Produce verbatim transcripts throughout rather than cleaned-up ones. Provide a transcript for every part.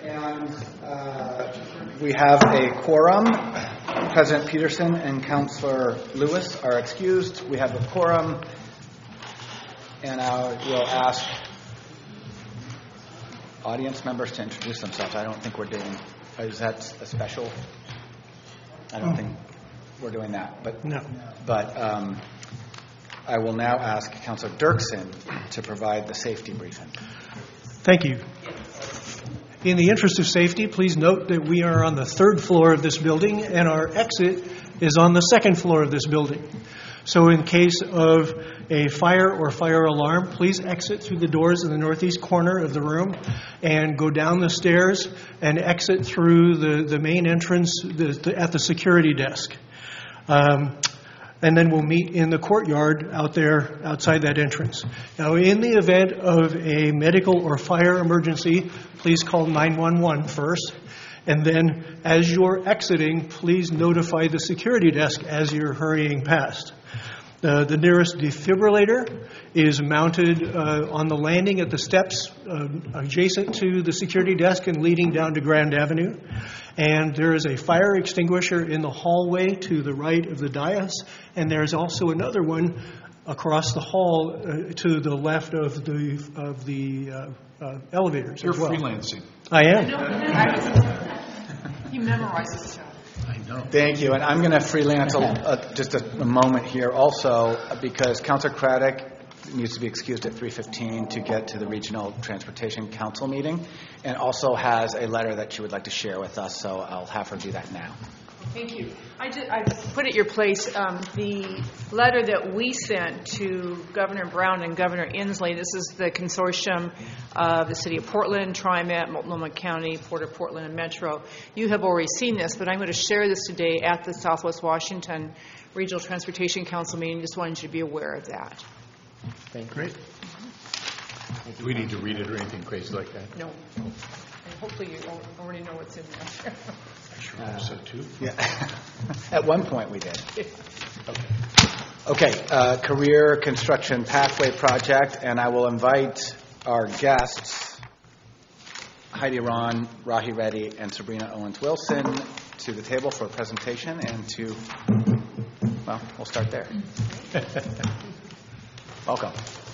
And uh, we have a quorum. President Peterson and Councilor Lewis are excused. We have a quorum, and I will ask audience members to introduce themselves. I don't think we're doing, is that a special? I don't oh. think we're doing that. But no. But um, I will now ask Councilor Dirksen to provide the safety briefing. Thank you. In the interest of safety, please note that we are on the third floor of this building and our exit is on the second floor of this building. So in case of a fire or fire alarm, please exit through the doors in the northeast corner of the room and go down the stairs and exit through the, the main entrance the, the, at the security desk. Um, and then we'll meet in the courtyard out there outside that entrance. Now, in the event of a medical or fire emergency, please call nine one one first. And then as you're exiting, please notify the security desk as you're hurrying past. Uh, the nearest defibrillator is mounted uh, on the landing at the steps uh, adjacent to the security desk and leading down to Grand Avenue. And there is a fire extinguisher in the hallway to the right of the dais. And there's also another one across the hall uh, to the left of the of the uh, uh, elevators. You're as well. freelancing. I am. He memorizes stuff. I know. Thank you. And I'm going to freelance a, a, just a, a moment here also because Councilor Craddock needs to be excused at three fifteen to get to the Regional Transportation Council meeting and also has a letter that she would like to share with us, so I'll have her do that now. Thank you. I, just, I put at your place um, the letter that we sent to Governor Brown and Governor Inslee. This is the consortium of the City of Portland, TriMet, Multnomah County, Port of Portland, and Metro. You have already seen this, but I'm going to share this today at the Southwest Washington Regional Transportation Council meeting. Just wanted you to be aware of that. Thank you. Great. Do we need to read it or anything crazy like that? No. And hopefully you already know what's in there. I sure hope so, too. Yeah. At one point we did. Okay. Okay. Uh, career Construction Pathway Project, and I will invite our guests, Heidi Ron, Rahi Reddy, and Sabrina Owens-Wilson to the table for a presentation and to, well, we'll start there. Welcome.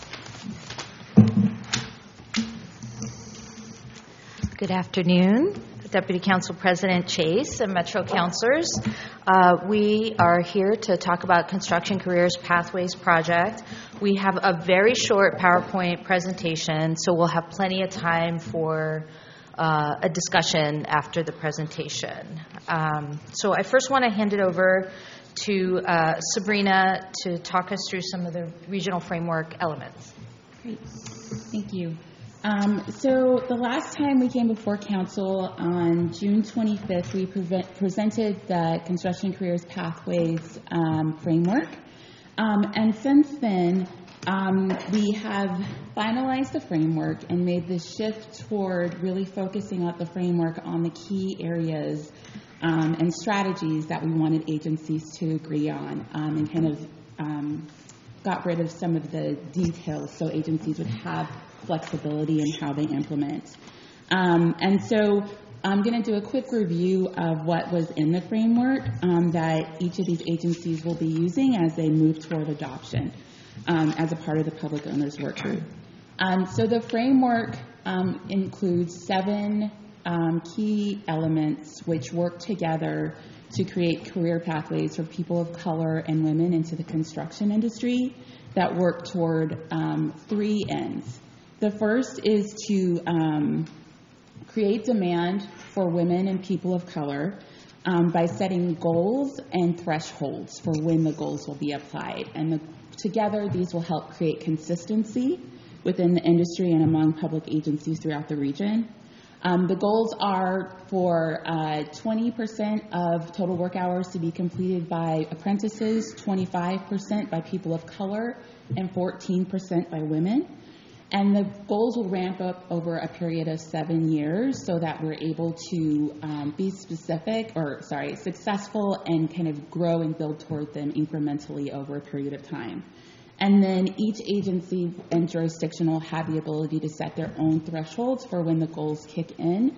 Good afternoon, Deputy Council President Chase and Metro Councilors. Uh, we are here to talk about Construction Careers Pathways Project. We have a very short PowerPoint presentation, so we'll have plenty of time for uh, a discussion after the presentation. Um, so I first want to hand it over to uh, Sabrina to talk us through some of the regional framework elements. Great. Thank you. Um, so the last time we came before Council on June twenty-fifth, we pre- presented the Construction Careers Pathways um, framework. Um, and since then, um, we have finalized the framework and made the shift toward really focusing out the framework on the key areas um, and strategies that we wanted agencies to agree on um, and kind of um, got rid of some of the details so agencies would have flexibility in how they implement. Um, and so I'm going to do a quick review of what was in the framework um, that each of these agencies will be using as they move toward adoption um, as a part of the public owners work group. Um, so the framework um, includes seven um, key elements which work together to create career pathways for people of color and women into the construction industry that work toward um, three ends. The first is to um, create demand for women and people of color um, by setting goals and thresholds for when the goals will be applied. And the, together, these will help create consistency within the industry and among public agencies throughout the region. Um, the goals are for uh, twenty percent of total work hours to be completed by apprentices, twenty-five percent by people of color, and fourteen percent by women. And the goals will ramp up over a period of seven years so that we're able to um, be specific, or sorry, successful and kind of grow and build toward them incrementally over a period of time. And then each agency and jurisdiction will have the ability to set their own thresholds for when the goals kick in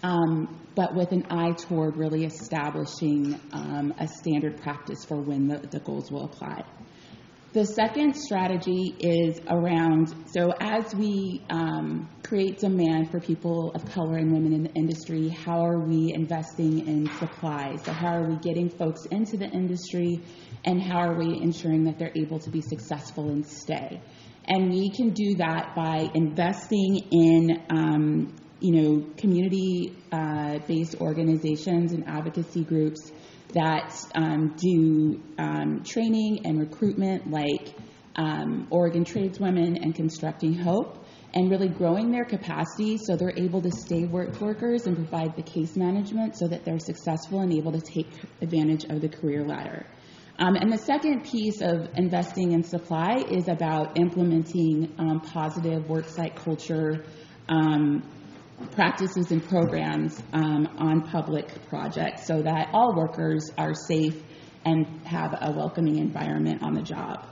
um, but with an eye toward really establishing um, a standard practice for when the, the goals will apply. The second strategy is around, so as we um, create demand for people of color and women in the industry, how are we investing in supply? So how are we getting folks into the industry, and how are we ensuring that they're able to be successful and stay? And we can do that by investing in, um, you know, community-based uh, organizations and advocacy groups that um, do um, training and recruitment, like um, Oregon Tradeswomen and Constructing Hope, and really growing their capacity so they're able to stay work workers and provide the case management so that they're successful and able to take advantage of the career ladder. Um, and the second piece of investing in supply is about implementing um, positive worksite culture um, practices and programs um, on public projects so that all workers are safe and have a welcoming environment on the job.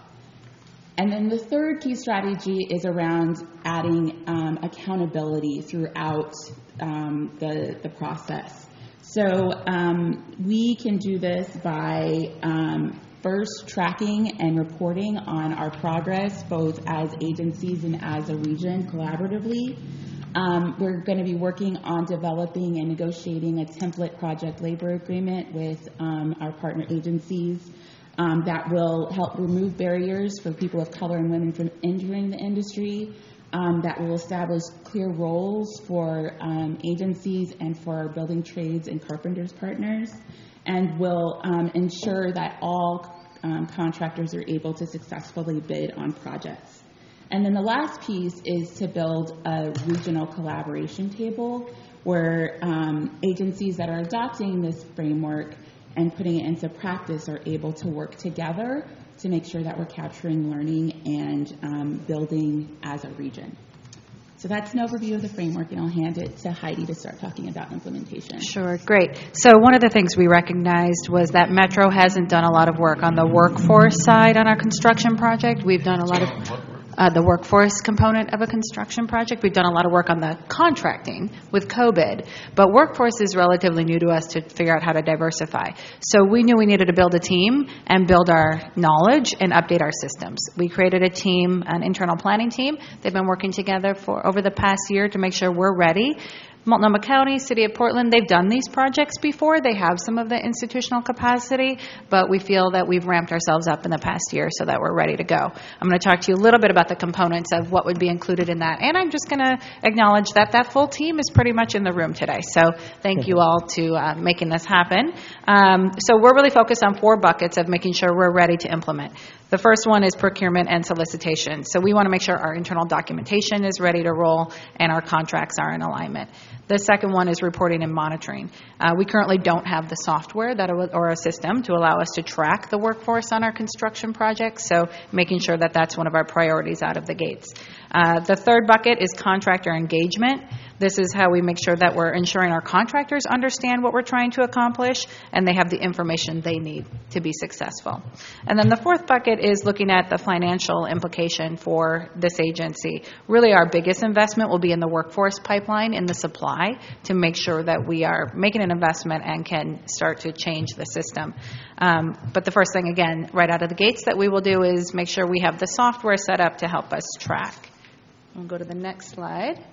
And then the third key strategy is around adding um, accountability throughout um, the, the process. So um, we can do this by um, first tracking and reporting on our progress, both as agencies and as a region collaboratively. Um, we're going to be working on developing and negotiating a template project labor agreement with um, our partner agencies um, that will help remove barriers for people of color and women from entering the industry, um, that will establish clear roles for um, agencies and for our building trades and carpenters partners, and will um, ensure that all um, contractors are able to successfully bid on projects. And then the last piece is to build a regional collaboration table where um, agencies that are adopting this framework and putting it into practice are able to work together to make sure that we're capturing learning and um, building as a region. So that's an overview of the framework, and I'll hand it to Heidi to start talking about implementation. Sure, great. So one of the things we recognized was that Metro hasn't done a lot of work on the workforce side on our construction project. We've done a lot of Uh, the workforce component of a construction project. We've done a lot of work on the contracting with COVID, but workforce is relatively new to us to figure out how to diversify. So we knew we needed to build a team and build our knowledge and update our systems. We created a team, an internal planning team. They've been working together for over the past year to make sure we're ready. Multnomah County, City of Portland, they've done these projects before. They have some of the institutional capacity, but we feel that we've ramped ourselves up in the past year so that we're ready to go. I'm going to talk to you a little bit about the components of what would be included in that, and I'm just going to acknowledge that that full team is pretty much in the room today. So thank you all to uh, making this happen. Um, so we're really focused on four buckets of making sure we're ready to implement. The first one is procurement and solicitation. So we want to make sure our internal documentation is ready to roll and our contracts are in alignment. The second one is reporting and monitoring. Uh, we currently don't have the software that or a system to allow us to track the workforce on our construction projects, so making sure that that's one of our priorities out of the gates. Uh, the third bucket is contractor engagement. This is how we make sure that we're ensuring our contractors understand what we're trying to accomplish and they have the information they need to be successful. And then the fourth bucket is looking at the financial implication for this agency. Really, our biggest investment will be in the workforce pipeline, in the supply, to make sure that we are making an investment and can start to change the system. Um, but the first thing, again, right out of the gates that we will do is make sure we have the software set up to help us track. We'll go to the next slide.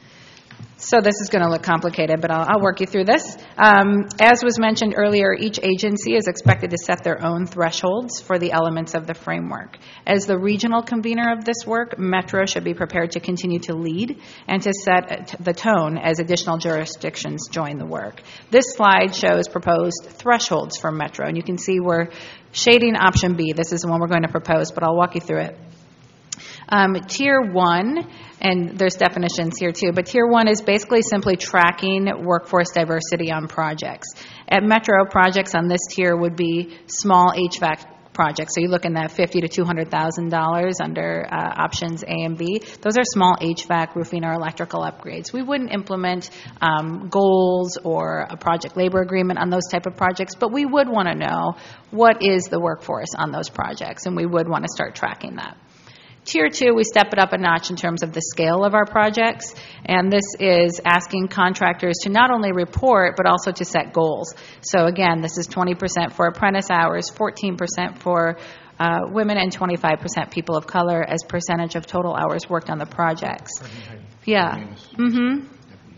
So this is going to look complicated, but I'll, I'll work you through this. Um, as was mentioned earlier, each agency is expected to set their own thresholds for the elements of the framework. As the regional convener of this work, Metro should be prepared to continue to lead and to set the tone as additional jurisdictions join the work. This slide shows proposed thresholds for Metro, and you can see we're shading option B. This is the one we're going to propose, but I'll walk you through it. Um, tier one, and there's definitions here too, but tier one is basically simply tracking workforce diversity on projects. At Metro, projects on this tier would be small H V A C projects. So you look in that fifty to two hundred thousand dollars under uh, options A and B. Those are small H V A C, roofing, or electrical upgrades. We wouldn't implement um, goals or a project labor agreement on those type of projects, but we would want to know what is the workforce on those projects, and we would want to start tracking that. Tier two, we step it up a notch in terms of the scale of our projects, and this is asking contractors to not only report, but also to set goals. So again, this is twenty percent for apprentice hours, fourteen percent for uh, women, and twenty-five percent people of color as percentage of total hours worked on the projects. Yeah. Mm-hmm.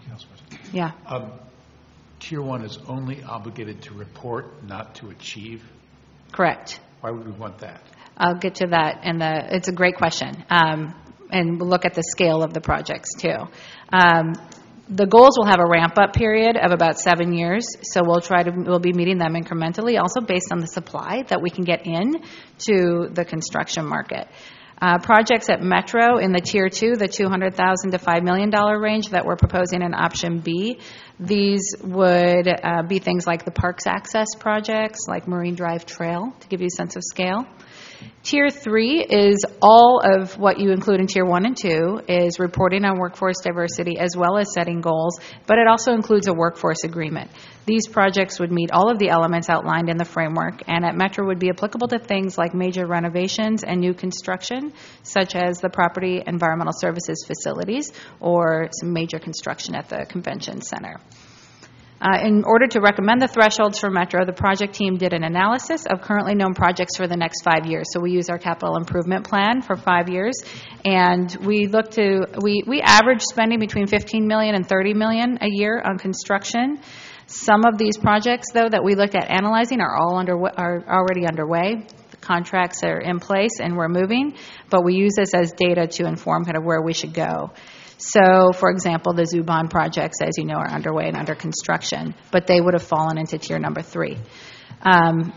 Yeah. Um, Tier one is only obligated to report, not to achieve. Correct. Why would we want that? I'll get to that, and the it's a great question, um, and we'll look at the scale of the projects too. Um, the goals will have a ramp-up period of about seven years, so we'll try to we'll be meeting them incrementally, also based on the supply that we can get in to the construction market. Uh, projects at Metro in the Tier two, the two hundred thousand dollars to five million dollars range that we're proposing in Option B, these would uh, be things like the Parks Access projects, like Marine Drive Trail, to give you a sense of scale. Tier three is all of what you include in Tier one and two, is reporting on workforce diversity as well as setting goals, but it also includes a workforce agreement. These projects would meet all of the elements outlined in the framework, and at Metro would be applicable to things like major renovations and new construction, such as the property environmental services facilities or some major construction at the convention center. Uh, in order to recommend the thresholds for Metro, the project team did an analysis of currently known projects for the next five years. So we use our capital improvement plan for five years, and we look to we we average spending between fifteen million dollars and thirty million dollars a year on construction. Some of these projects, though, that we looked at analyzing are all under are already underway. The contracts are in place and we're moving, but we use this as data to inform kind of where we should go. So, for example, the Zubon projects, as you know, are underway and under construction, but they would have fallen into tier number three. Um,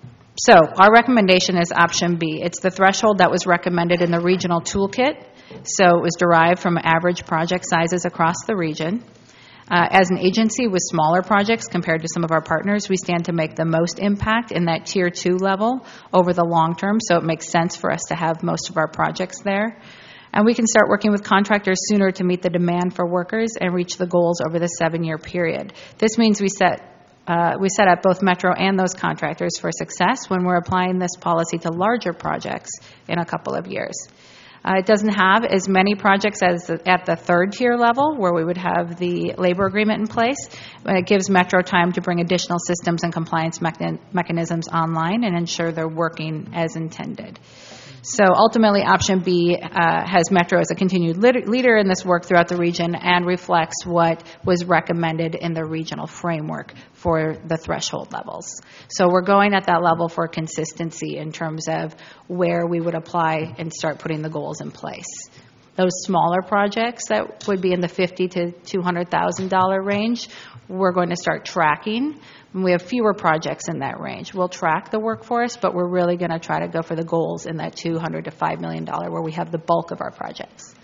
so our recommendation is option B. It's the threshold that was recommended in the regional toolkit. So it was derived from average project sizes across the region. Uh, as an agency with smaller projects compared to some of our partners, we stand to make the most impact in that tier two level over the long term, so it makes sense for us to have most of our projects there. And we can start working with contractors sooner to meet the demand for workers and reach the goals over the seven-year period. This means we set uh, we set up both Metro and those contractors for success when we're applying this policy to larger projects in a couple of years. Uh, it doesn't have as many projects as the, at the third tier level, where we would have the labor agreement in place. But it gives Metro time to bring additional systems and compliance mechan- mechanisms online and ensure they're working as intended. So ultimately, option B uh, has Metro as a continued lit- leader in this work throughout the region and reflects what was recommended in the regional framework for the threshold levels. So we're going at that level for consistency in terms of where we would apply and start putting the goals in place. Those smaller projects that would be in the fifty thousand to two hundred thousand dollars range, we're going to start tracking. We have fewer projects in that range. We'll track the workforce, but we're really going to try to go for the goals in that two hundred thousand to five million dollars where we have the bulk of our projects.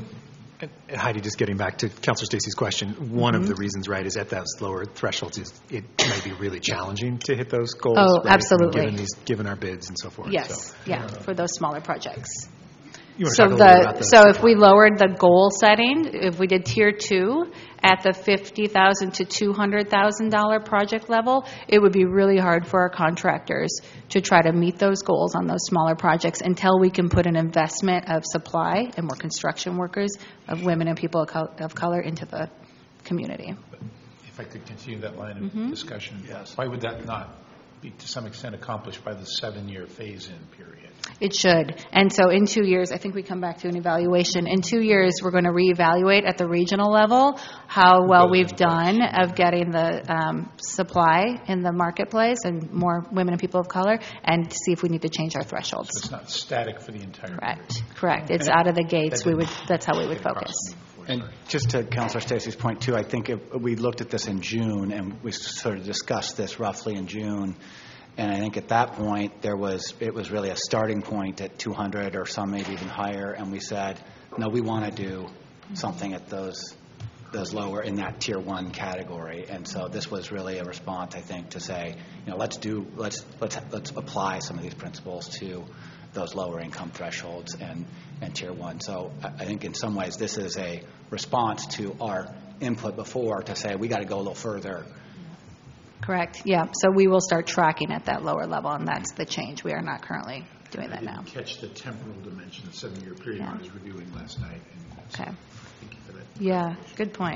And Heidi, just getting back to Councilor Stacey's question, one Mm-hmm. of the reasons, right, is at those lower thresholds is it might be really challenging to hit those goals. Oh, right, absolutely. Given these, given our bids and so forth. Yes, So, yeah, for those smaller projects. you want to So talk a little bit about the, the so if we supply. lowered the goal setting, if we did tier two at the fifty thousand to two hundred thousand dollars project level, it would be really hard for our contractors to try to meet those goals on those smaller projects until we can put an investment of supply and more construction workers, of women and people of col- of color into the community. If I could continue that line of Mm-hmm. discussion, why would that not be to some extent accomplished by the seven-year phase-in period? It should. And so in two years, I think we come back to an evaluation. In two years, we're going to reevaluate at the regional level how well goes we've in done of getting the um, supply in the marketplace and more women and people of color, and to see if we need to change our So thresholds. it's not static for the entire period. Correct. Correct. It's out of the gates. We would. That's how we would focus. And just to Councilor Stacey's point, too, I think if we looked at this in June, and we sort of discussed this roughly in June, and I think at that point, there was, it was really a starting point at two hundred or some maybe even higher, and we said, no, we want to do something at those those lower, in that tier one category. And so this was really a response, I think, to say, you know, let's do, let's, let's, let's apply some of these principles to those lower income thresholds and, and tier one. So I, I think in some ways, this is a response to our input before to say, we got to go a little further. Correct. Yeah. So we will start tracking at that lower level, and that's the change. We are not currently doing that now. I didn't catch the temporal dimension, the seven-year period Yeah. I was reviewing last night. and so Okay. Thank you for that. Yeah, good point.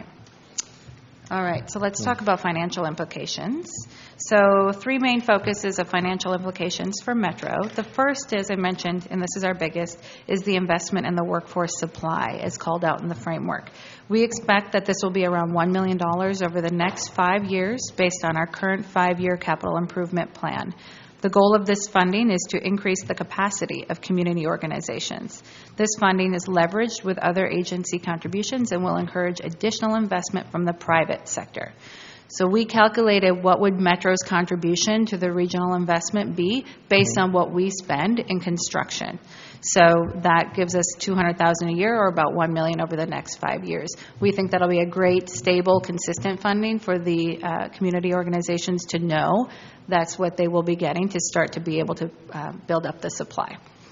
All right, so let's talk about financial implications. So three main focuses of financial implications for Metro. The first, as I mentioned, and this is our biggest, is the investment in the workforce supply, as called out in the framework. We expect that this will be around one million dollars over the next five years based on our current five-year capital improvement plan. The goal of this funding is to increase the capacity of community organizations. This funding is leveraged with other agency contributions and will encourage additional investment from the private sector. So we calculated what would Metro's contribution to the regional investment be based on what we spend in construction. So that gives us two hundred thousand dollars a year, or about one million dollars over the next five years. We think that'll be a great, stable, consistent funding for the uh, community organizations to know that's what they will be getting to start to be able to uh, build up the supply.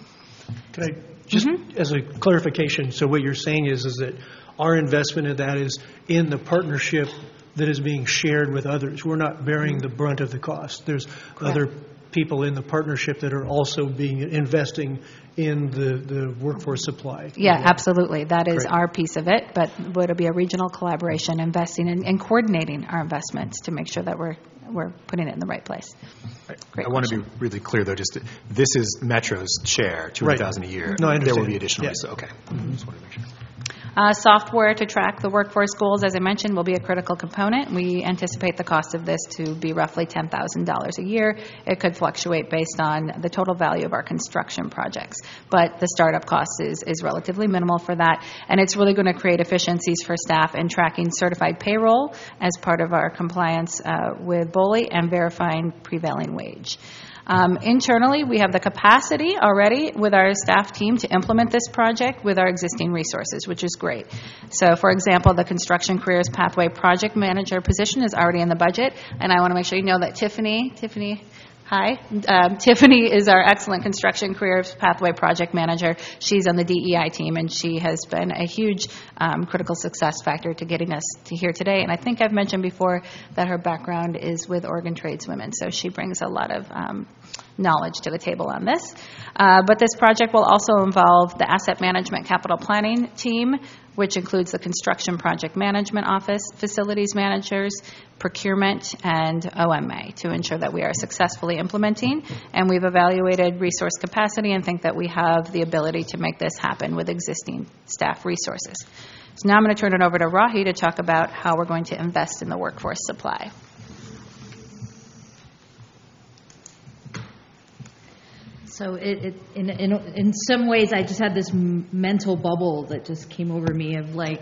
Can I, just as a clarification, so what you're saying is, is that our investment in that is in the partnership that is being shared with others. We're not bearing the brunt of the cost. There's other people in the partnership that are also being, investing in the, the workforce supply. Yeah, absolutely. That is Great. our piece of it, but it'll be a regional collaboration, investing in, and coordinating our investments to make sure that we're we're putting it in the right place. Great I want to question. be really clear, though, just to, this is Metro's share, two hundred thousand dollars a year. No, I There understand. will be additional, Yeah. so, okay. Just wanted to make sure. Uh, software to track the workforce goals, as I mentioned, will be a critical component. We anticipate the cost of this to be roughly ten thousand dollars a year. It could fluctuate based on the total value of our construction projects, but the startup cost is, is relatively minimal for that, and it's really going to create efficiencies for staff in tracking certified payroll as part of our compliance uh, with B O L I and verifying prevailing wage. Um, internally, we have the capacity already with our staff team to implement this project with our existing resources, which is great. So, for example, the Construction Careers Pathway Project Manager position is already in the budget, and I want to make sure you know that Tiffany, Tiffany, hi, um, Tiffany is our excellent Construction Careers Pathway Project Manager. She's on the D E I team, and she has been a huge um, critical success factor to getting us to here today. And I think I've mentioned before that her background is with Oregon tradeswomen, so she brings a lot of um, knowledge to the table on this. Uh, but this project will also involve the Asset Management Capital Planning team, which includes the Construction Project Management Office, facilities managers, procurement, and O M A to ensure that we are successfully implementing. And we've evaluated resource capacity and think that we have the ability to make this happen with existing staff resources. So now I'm going to turn it over to Rahi to talk about how we're going to invest in the workforce supply. So it, it, in, in, in some ways, I just had this m- mental bubble that just came over me of like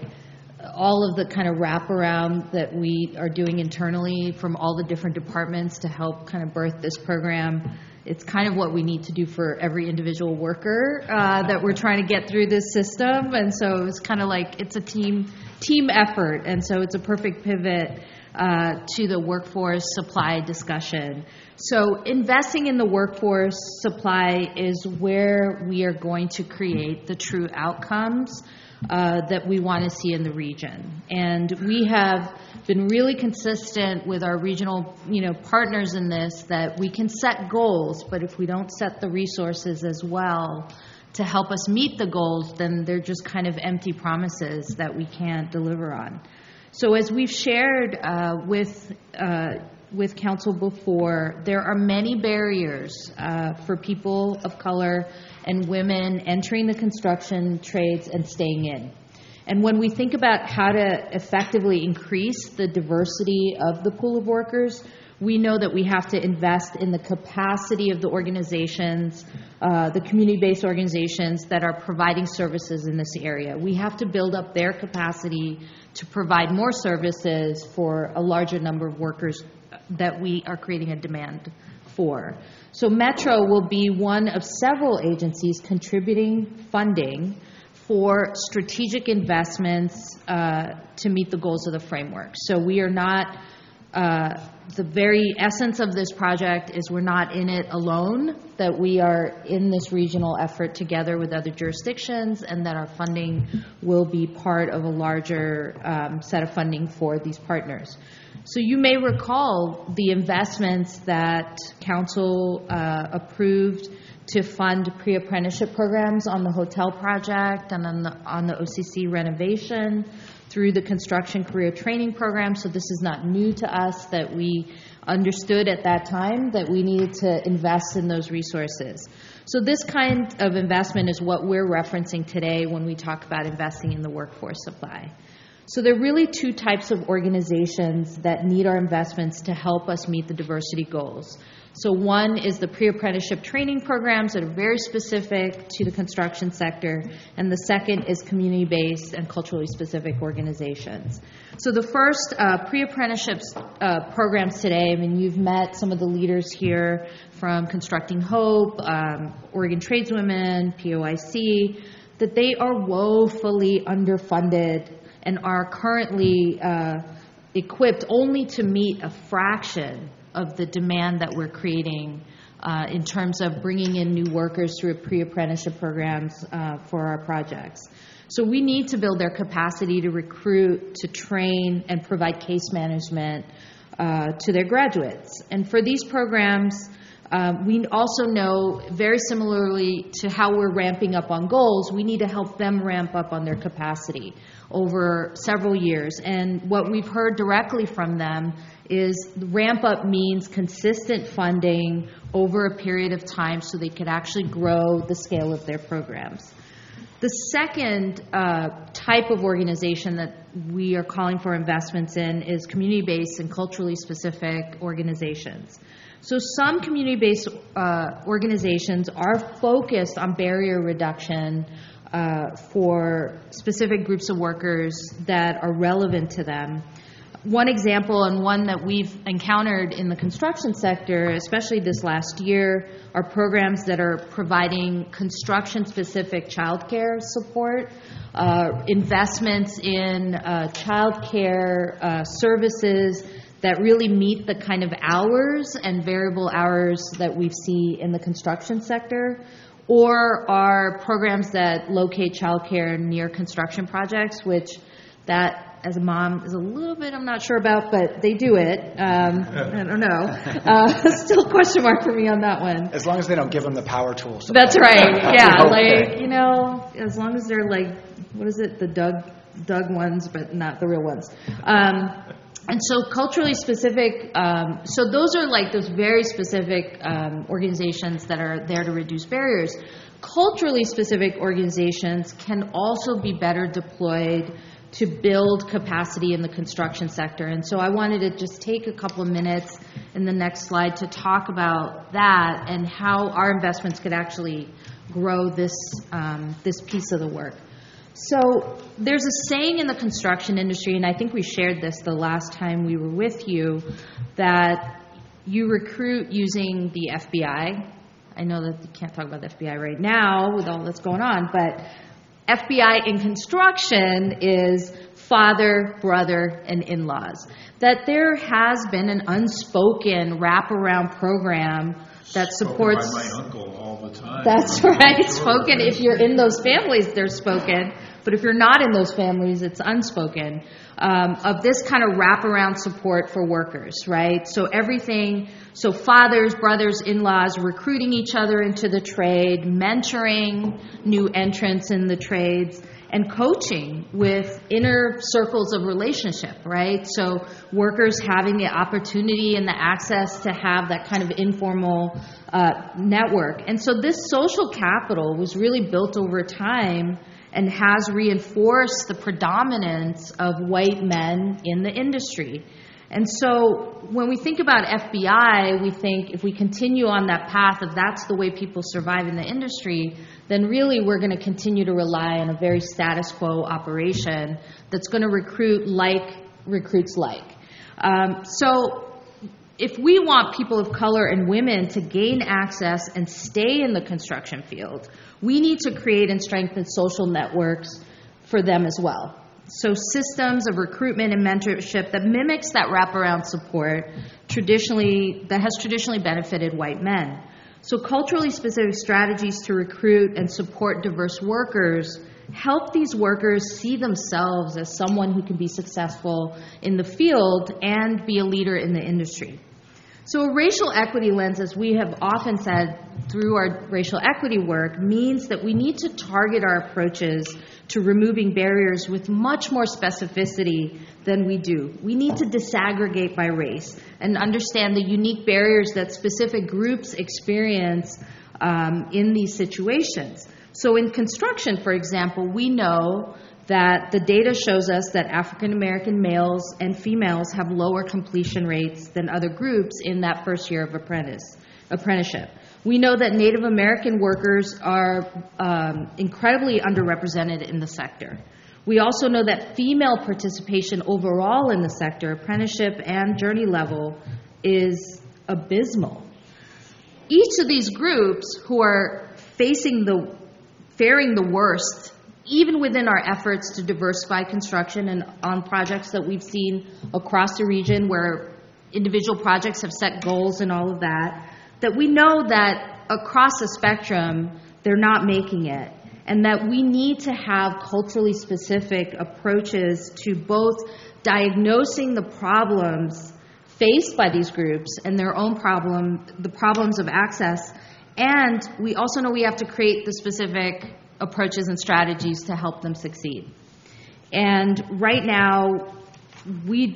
all of the kind of wraparound that we are doing internally from all the different departments to help kind of birth this program. It's kind of what we need to do for every individual worker uh, that we're trying to get through this system. And so it's kind of like it's a team team effort. And so it's a perfect pivot uh, to the workforce supply discussion. So investing in the workforce supply is where we are going to create the true outcomes uh, that we want to see in the region. And we have been really consistent with our regional, you know, partners in this that we can set goals, but if we don't set the resources as well to help us meet the goals, then they're just kind of empty promises that we can't deliver on. So as we've shared uh, with uh, with council before, there are many barriers uh, for people of color and women entering the construction trades and staying in. And when we think about how to effectively increase the diversity of the pool of workers, we know that we have to invest in the capacity of the organizations, uh, the community-based organizations that are providing services in this area. We have to build up their capacity to provide more services for a larger number of workers that we are creating a demand for. So Metro will be one of several agencies contributing funding for strategic investments uh, to meet the goals of the framework. So we are not, uh, the very essence of this project is we're not in it alone, that we are in this regional effort together with other jurisdictions, and that our funding will be part of a larger um, set of funding for these partners. So you may recall the investments that Council uh, approved to fund pre-apprenticeship programs on the hotel project and on the, on the O C C renovation, through the construction career training program. So this is not new to us, that we understood at that time that we needed to invest in those resources. So this kind of investment is what we're referencing today when we talk about investing in the workforce supply. So there are really two types of organizations that need our investments to help us meet the diversity goals. So one is the pre-apprenticeship training programs that are very specific to the construction sector, and the second is community-based and culturally specific organizations. So the first uh, pre-apprenticeship uh, programs today, I mean, you've met some of the leaders here from Constructing Hope, um, Oregon Tradeswomen, P O I C, that they are woefully underfunded and are currently uh, equipped only to meet a fraction of the demand that we're creating uh, in terms of bringing in new workers through pre-apprenticeship programs uh, for our projects. So we need to build their capacity to recruit, to train, and provide case management uh, to their graduates. And for these programs, um, we also know, very similarly to how we're ramping up on goals, we need to help them ramp up on their capacity over several years. And what we've heard directly from them is ramp up means consistent funding over a period of time so they could actually grow the scale of their programs. The second uh, type of organization that we are calling for investments in is community-based and culturally specific organizations. So some community-based uh, organizations are focused on barrier reduction uh, for specific groups of workers that are relevant to them. One example, and one that we've encountered in the construction sector, especially this last year, are programs that are providing construction-specific childcare support, uh, investments in uh, childcare uh, services that really meet the kind of hours and variable hours that we see in the construction sector, or are programs that locate childcare near construction projects, which that, as a mom, is a little bit I'm not sure about, but they do it. Um, I don't know. Uh, still question mark for me on that one. As long as they don't give them the power tools. That's right. Yeah, like, you know, as long as they're like, what is it, the Doug, Doug ones, but not the real ones. Um, and so culturally specific, um, so those are like those very specific um, organizations that are there to reduce barriers. Culturally specific organizations can also be better deployed to build capacity in the construction sector. And so I wanted to just take a couple of minutes in the next slide to talk about that and how our investments could actually grow this, um, this piece of the work. So there's a saying in the construction industry, and I think we shared this the last time we were with you, that you recruit using the F B I. I know that you can't talk about the F B I right now with all that's going on, but F B I in construction is father, brother, and in-laws. That there has been an unspoken wraparound program that supports... Spoken by my uncle all the time. That's right. Spoken. If you're in those families, they're spoken. But if you're not in those families, it's unspoken. Um, of this kind of wraparound support for workers, right? So everything, so fathers, brothers, in-laws, recruiting each other into the trade, mentoring new entrants in the trades, and coaching with inner circles of relationship, right? So workers having the opportunity and the access to have that kind of informal uh, network. And so this social capital was really built over time and has reinforced the predominance of white men in the industry. And so when we think about F B I, we think if we continue on that path of that's the way people survive in the industry, then really we're going to continue to rely on a very status quo operation that's going to recruit like recruits like. Um, so if we want people of color and women to gain access and stay in the construction field, we need to create and strengthen social networks for them as well. So systems of recruitment and mentorship that mimics that wraparound support traditionally that has traditionally benefited white men. So culturally specific strategies to recruit and support diverse workers help these workers see themselves as someone who can be successful in the field and be a leader in the industry. So a racial equity lens, as we have often said through our racial equity work, means that we need to target our approaches to removing barriers with much more specificity than we do. We need to disaggregate by race and understand the unique barriers that specific groups experience um, in these situations. So in construction, for example, we know that the data shows us that African American males and females have lower completion rates than other groups in that first year of apprentice apprenticeship. We know that Native American workers are um, incredibly underrepresented in the sector. We also know that female participation overall in the sector, apprenticeship and journey level, is abysmal. Each of these groups who are facing the, faring the worst, even within our efforts to diversify construction and on projects that we've seen across the region where individual projects have set goals and all of that, that we know that across the spectrum, they're not making it, and that we need to have culturally specific approaches to both diagnosing the problems faced by these groups and their own problem, the problems of access, and we also know we have to create the specific approaches and strategies to help them succeed. And right now, we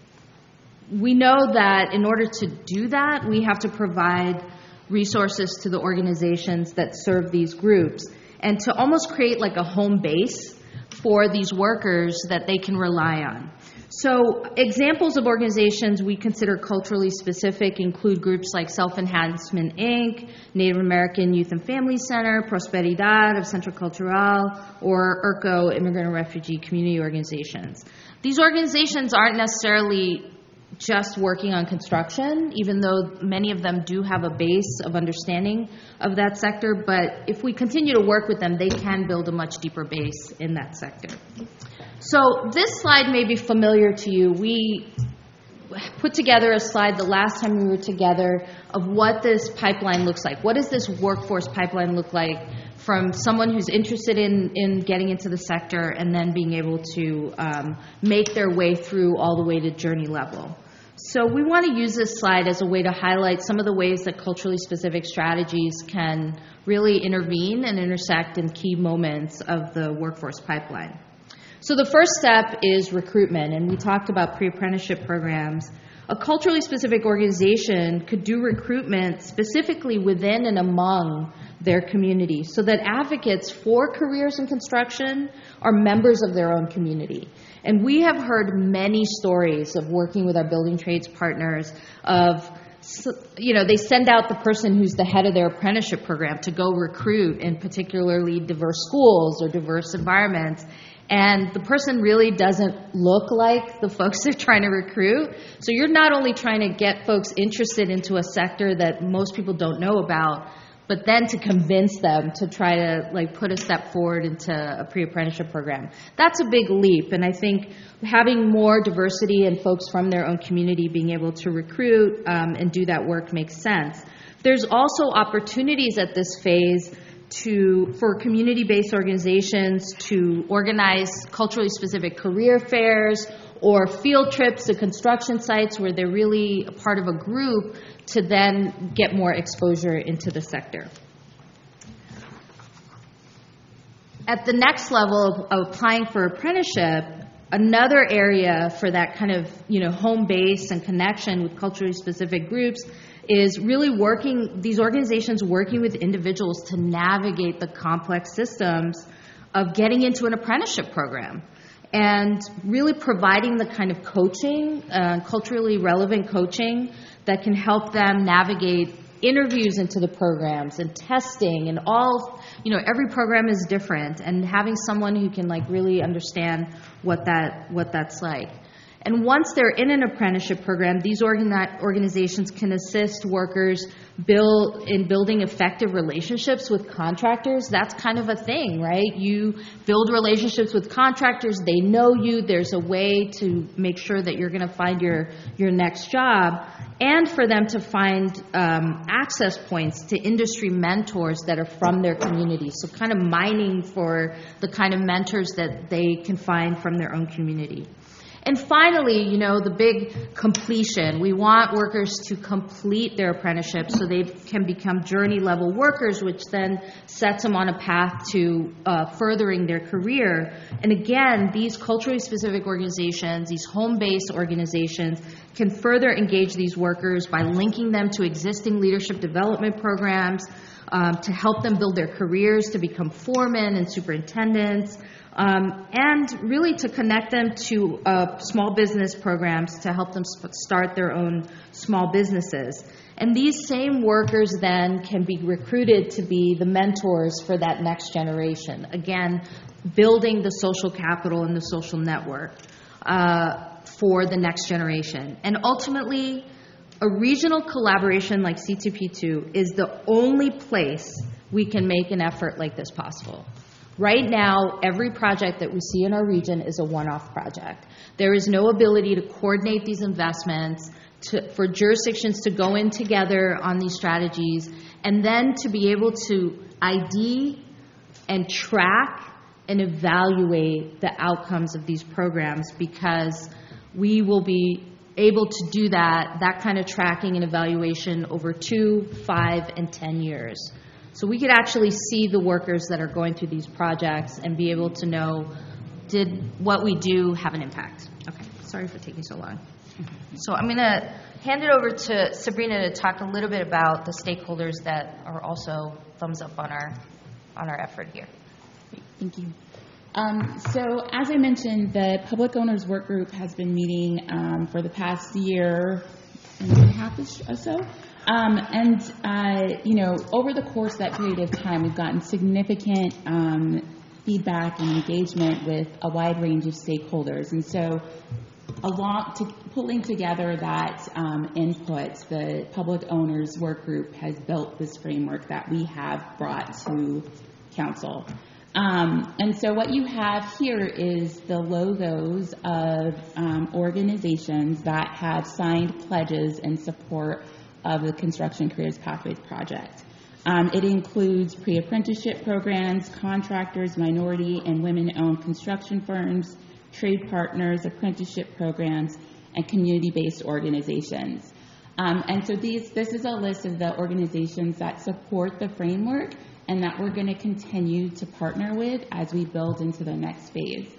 we know that in order to do that, we have to provide resources to the organizations that serve these groups and to almost create like a home base for these workers that they can rely on. So examples of organizations we consider culturally specific include groups like Self-Enhancement, Incorporated, Native American Youth and Family Center, Prosperidad of Centro Cultural, or I R C O, Immigrant and Refugee Community Organizations. These organizations aren't necessarily just working on construction, even though many of them do have a base of understanding of that sector, but if we continue to work with them, they can build a much deeper base in that sector. So this slide may be familiar to you. We put together a slide the last time we were together of what this pipeline looks like. What does this workforce pipeline look like from someone who's interested in, in getting into the sector and then being able to um, make their way through all the way to journey level? So we want to use this slide as a way to highlight some of the ways that culturally specific strategies can really intervene and intersect in key moments of the workforce pipeline. So the first step is recruitment, and we talked about pre-apprenticeship programs. A culturally specific organization could do recruitment specifically within and among their community so that advocates for careers in construction are members of their own community. And we have heard many stories of working with our building trades partners of, you know, they send out the person who's the head of their apprenticeship program to go recruit in particularly diverse schools or diverse environments. And the person really doesn't look like the folks they're trying to recruit. So you're not only trying to get folks interested into a sector that most people don't know about, but then to convince them to try to like put a step forward into a pre-apprenticeship program. That's a big leap, and I think having more diversity and folks from their own community being able to recruit um, and do that work makes sense. There's also opportunities at this phase to for community-based organizations to organize culturally specific career fairs or field trips to construction sites where they're really a part of a group to then get more exposure into the sector. At the next level of, of applying for apprenticeship, another area for that kind of, you know, home base and connection with culturally specific groups is really working, these organizations working with individuals to navigate the complex systems of getting into an apprenticeship program and really providing the kind of coaching, uh, culturally relevant coaching that can help them navigate interviews into the programs and testing and all, you know, every program is different, and having someone who can like really understand what that what that's like. And once they're in an apprenticeship program, these organi- organizations can assist workers build in building effective relationships with contractors. That's kind of a thing, right? You build relationships with contractors. They know you. There's a way to make sure that you're going to find your, your next job, and for them to find um, access points to industry mentors that are from their community. So kind of mining for the kind of mentors that they can find from their own community. And finally, you know, the big completion. We want workers to complete their apprenticeship so they can become journey-level workers, which then sets them on a path to uh, furthering their career. And again, these culturally specific organizations, these home-based organizations, can further engage these workers by linking them to existing leadership development programs, um, to help them build their careers, to become foremen and superintendents, Um, and really to connect them to uh, small business programs to help them sp- start their own small businesses. And these same workers then can be recruited to be the mentors for that next generation. Again, building the social capital and the social network uh, for the next generation. And ultimately, a regional collaboration like C two P two is the only place we can make an effort like this possible. Right now, every project that we see in our region is a one-off project. There is no ability to coordinate these investments, to, for jurisdictions to go in together on these strategies, and then to be able to I D and track and evaluate the outcomes of these programs, because we will be able to do that, that kind of tracking and evaluation over two, five, and ten years. So we could actually see the workers that are going through these projects and be able to know, did what we do have an impact? Okay, sorry for taking so long. So I'm going to hand it over to Sabrina to talk a little bit about the stakeholders that are also thumbs up on our on our effort here. Thank you. Um, so as I mentioned, the Public Owners Work Group has been meeting um, for the past year and a half or so. Um, and, uh, you know, over the course of that period of time, we've gotten significant um, feedback and engagement with a wide range of stakeholders. And so along to pulling together that um, input, the Public Owners Work Group has built this framework that we have brought to Council. Um, and so what you have here is the logos of um, organizations that have signed pledges in support of the Construction Careers Pathways Project. Um, it includes pre-apprenticeship programs, contractors, minority and women-owned construction firms, trade partners, apprenticeship programs, and community-based organizations. Um, and so these, this is a list of the organizations that support the framework and that we're going to continue to partner with as we build into the next phase.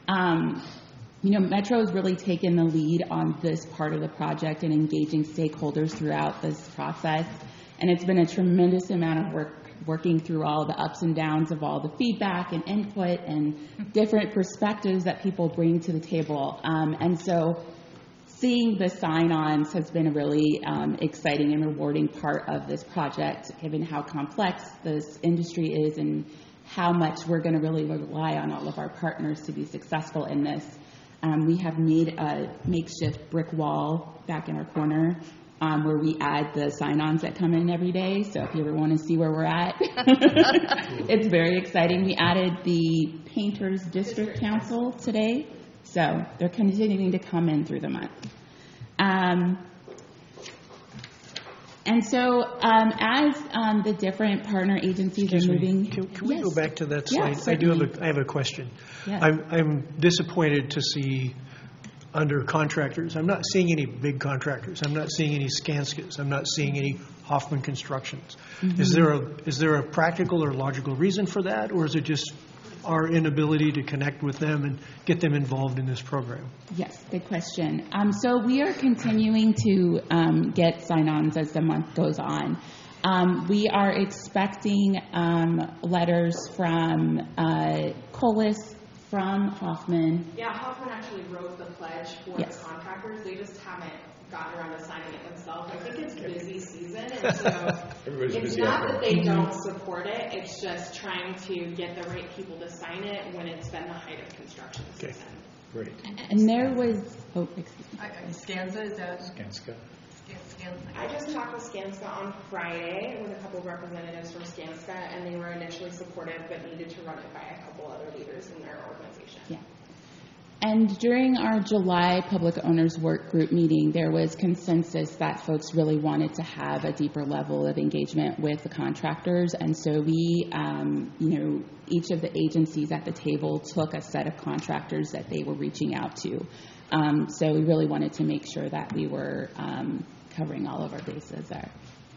Um, You know, Metro has really taken the lead on this part of the project and engaging stakeholders throughout this process. And it's been a tremendous amount of work working through all the ups and downs of all the feedback and input and different perspectives that people bring to the table. Um, and so seeing the sign-ons has been a really um, exciting and rewarding part of this project, given how complex this industry is and how much we're going to really rely on all of our partners to be successful in this. Um, we have made a makeshift brick wall back in our corner um, where we add the sign-ons that come in every day. So if you ever want to see where we're at, it's very exciting. We added the Painters District Council today. So they're continuing to come in through the month. Um, and so um, as um, the different partner agencies Excuse are me. moving... Can, can we Yes. go back to that Yeah, slide? I do have certainly. a, I have a question. Yeah. I'm, I'm disappointed to see under contractors, I'm not seeing any big contractors. I'm not seeing any Skanskas. I'm not seeing any Hoffman Constructions. Mm-hmm. Is there a, is there a practical or logical reason for that, or is it just our inability to connect with them and get them involved in this program? Yes, good question. Um, so we are continuing to um, get sign-ons as the month goes on. Um, we are expecting um, letters from uh, Colas, from Hoffman. Yeah, Hoffman actually wrote the pledge for Yes. the contractors. They just haven't gotten around to signing it themselves. I think it's busy season, and so it's not that they don't support it. It's just trying to get the right people to sign it when it's been the height of construction Okay. season. Great. And there was, oh, excuse me. Scanza, is that? Skanska. I just talked with Skanska on Friday with a couple of representatives from Skanska, and they were initially supportive but needed to run it by a couple other leaders in their organization. Yeah. And during our July Public Owners Work Group meeting, there was consensus that folks really wanted to have a deeper level of engagement with the contractors. And so we, um, you know, each of the agencies at the table took a set of contractors that they were reaching out to. Um, so we really wanted to make sure that we were um, covering all of our bases there.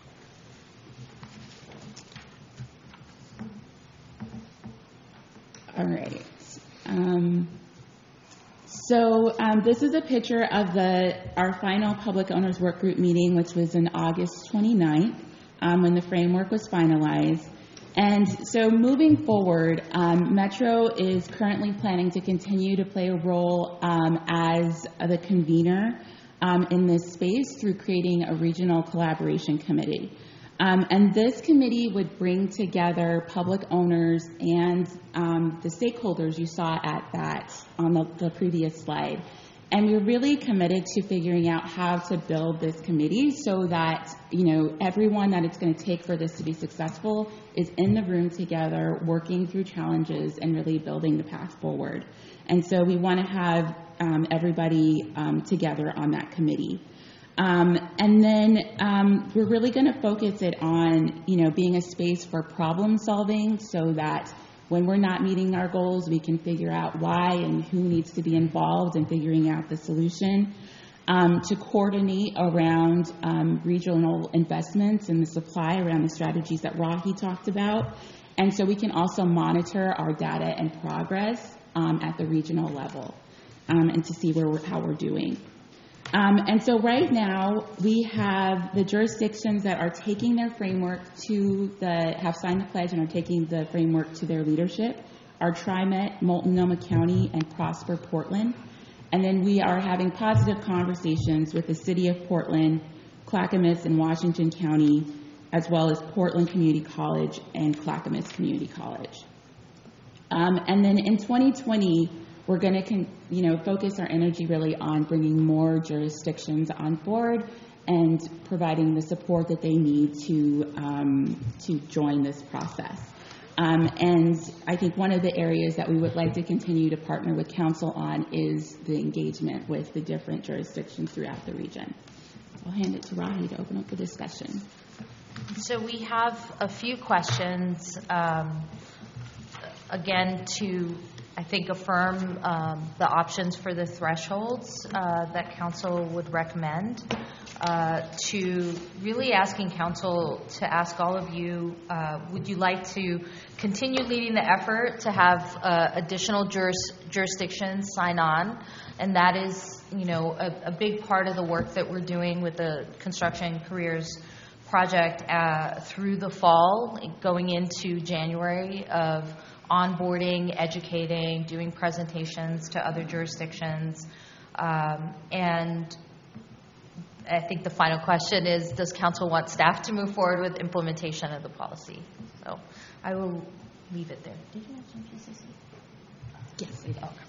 All right. Um, so um, this is a picture of the our final Public Owners Work Group meeting, which was on August twenty-ninth, um, when the framework was finalized. And so moving forward, um, Metro is currently planning to continue to play a role um, as the convener um, in this space through creating a regional collaboration committee. Um, and this committee would bring together public owners and um, the stakeholders you saw at that on the, the previous slide. And we're really committed to figuring out how to build this committee so that, you know, everyone that it's going to take for this to be successful is in the room together, working through challenges and really building the path forward. And so we want to have um, everybody um, together on that committee. Um, and then um, we're really going to focus it on, you know, being a space for problem solving so that when we're not meeting our goals, we can figure out why and who needs to be involved in figuring out the solution, um, to coordinate around um, regional investments and the supply around the strategies that Rahi talked about. And so we can also monitor our data and progress um, at the regional level um, and to see where we're, how we're doing. Um, and so right now, we have the jurisdictions that are taking their framework to the, have signed the pledge and are taking the framework to their leadership, are TriMet, Multnomah County, and Prosper Portland. And then we are having positive conversations with the City of Portland, Clackamas and Washington County, as well as Portland Community College and Clackamas Community College. Um, and then in twenty twenty, we're going to, you know, focus our energy really on bringing more jurisdictions on board and providing the support that they need to um, to join this process. Um, and I think one of the areas that we would like to continue to partner with Council on is the engagement with the different jurisdictions throughout the region. I'll hand it to Rahi to open up the discussion. So we have a few questions, um, again, to I think affirm um, the options for the thresholds uh, that Council would recommend, uh, to really asking Council to ask all of you, uh, would you like to continue leading the effort to have uh, additional juris, jurisdictions sign on? And that is, you know, a, a big part of the work that we're doing with the Construction Careers Project uh, through the fall, going into January of onboarding, educating, doing presentations to other jurisdictions. Um, and I think the final question is, does Council want staff to move forward with implementation of the policy? So I will leave it there. Did you have something to say? Yes, I did. Okay.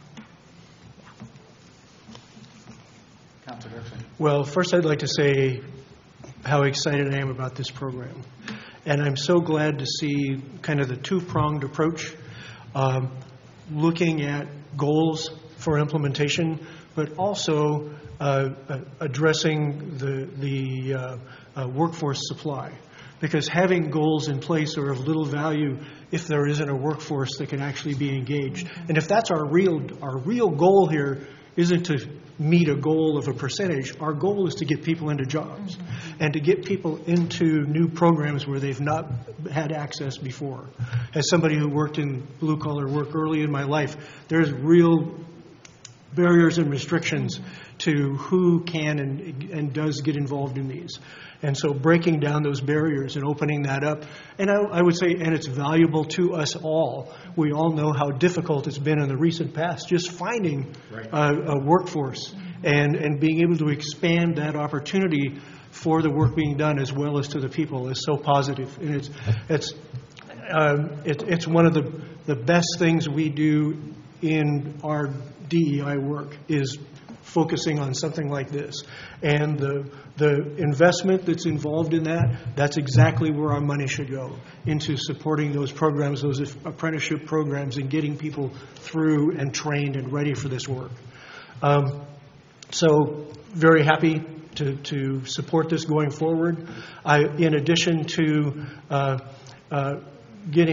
Councilor Dirksen. Well, first I'd like to say how excited I am about this program. And I'm so glad to see kind of the two-pronged approach, um, looking at goals for implementation, but also uh, uh, addressing the, the uh, uh, workforce supply. Because having goals in place are of little value if there isn't a workforce that can actually be engaged. And if that's our real, our real goal here isn't to meet a goal of a percentage. Our goal is to get people into jobs and to get people into new programs where they've not had access before. As somebody who worked in blue-collar work early in my life, there's real barriers and restrictions to who can and, and does get involved in these. And so breaking down those barriers and opening that up, and I, I would say, and it's valuable to us all. We all know how difficult it's been in the recent past just finding right. a, a workforce and, and being able to expand that opportunity for the work being done as well as to the people is so positive. And it's it's um, it, it's one of the, the best things we do in our D E I work is focusing on something like this. And the the investment that's involved in that, that's exactly where our money should go, into supporting those programs, those apprenticeship programs, and getting people through and trained and ready for this work. Um, so very happy to, to support this going forward. I, in addition to uh, uh, getting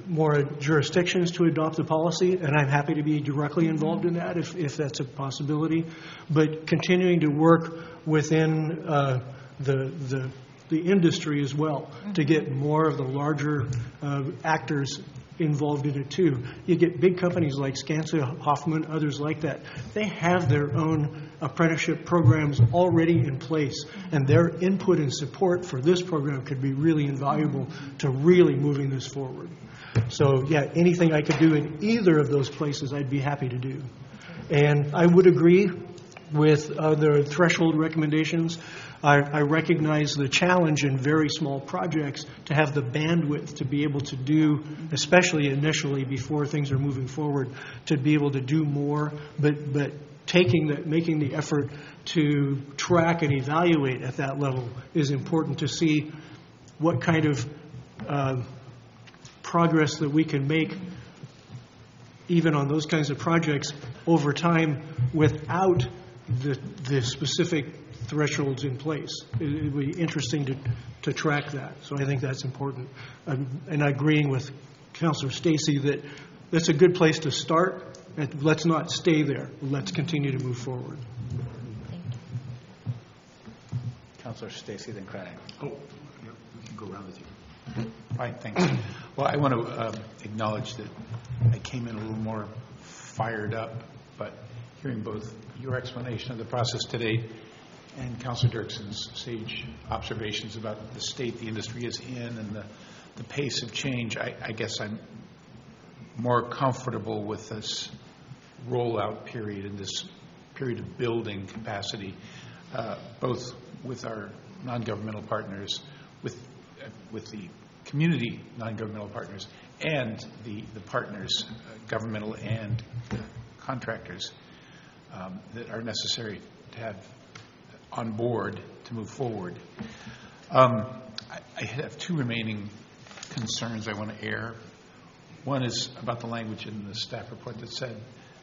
more jurisdictions to adopt the policy, and I'm happy to be directly involved in that if, if that's a possibility. But continuing to work within uh, the, the the industry as well to get more of the larger uh, actors involved in it too. You get big companies like Skanska, Hoffman, others like that. They have their own apprenticeship programs already in place, and their input and support for this program could be really invaluable to really moving this forward. So yeah, anything I could do in either of those places, I'd be happy to do. And I would agree with other threshold recommendations. I, I recognize the challenge in very small projects to have the bandwidth to be able to do, especially initially before things are moving forward, to be able to do more, but but taking the, making the effort to track and evaluate at that level is important to see what kind of uh, progress that we can make even on those kinds of projects over time without the, the specific thresholds in place. It would be interesting to, to track that. So I think that's important. Um, and agreeing with Councilor Stacy that that's a good place to start. And let's not stay there. Let's continue to move forward. Thank you. Councilor Stacy, then Craddock. Oh, yeah, we can go around the table. All right, thanks. Well, I want to um, acknowledge that I came in a little more fired up, but hearing both your explanation of the process today and Councilor Dirksen's sage observations about the state the industry is in and the, the pace of change, I, I guess I'm more comfortable with this rollout period and this period of building capacity, uh, both with our non-governmental partners, with uh, with the community non-governmental partners, and the, the partners, uh, governmental and contractors, um, that are necessary to have on board to move forward. Um, I, I have two remaining concerns I want to air. One is about the language in the staff report that said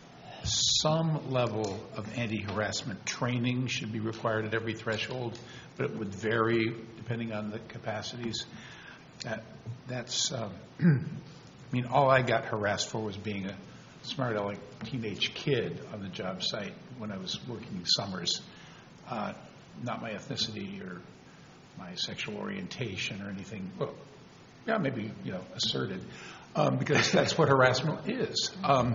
some level of anti-harassment training should be required at every threshold, but it would vary depending on the capacities. That, that's, um, I mean, all I got harassed for was being a smart aleck teenage kid on the job site when I was working summers. Uh, not my ethnicity or my sexual orientation or anything. Well, yeah, maybe, you know, asserted, um, because that's what harassment is. Um,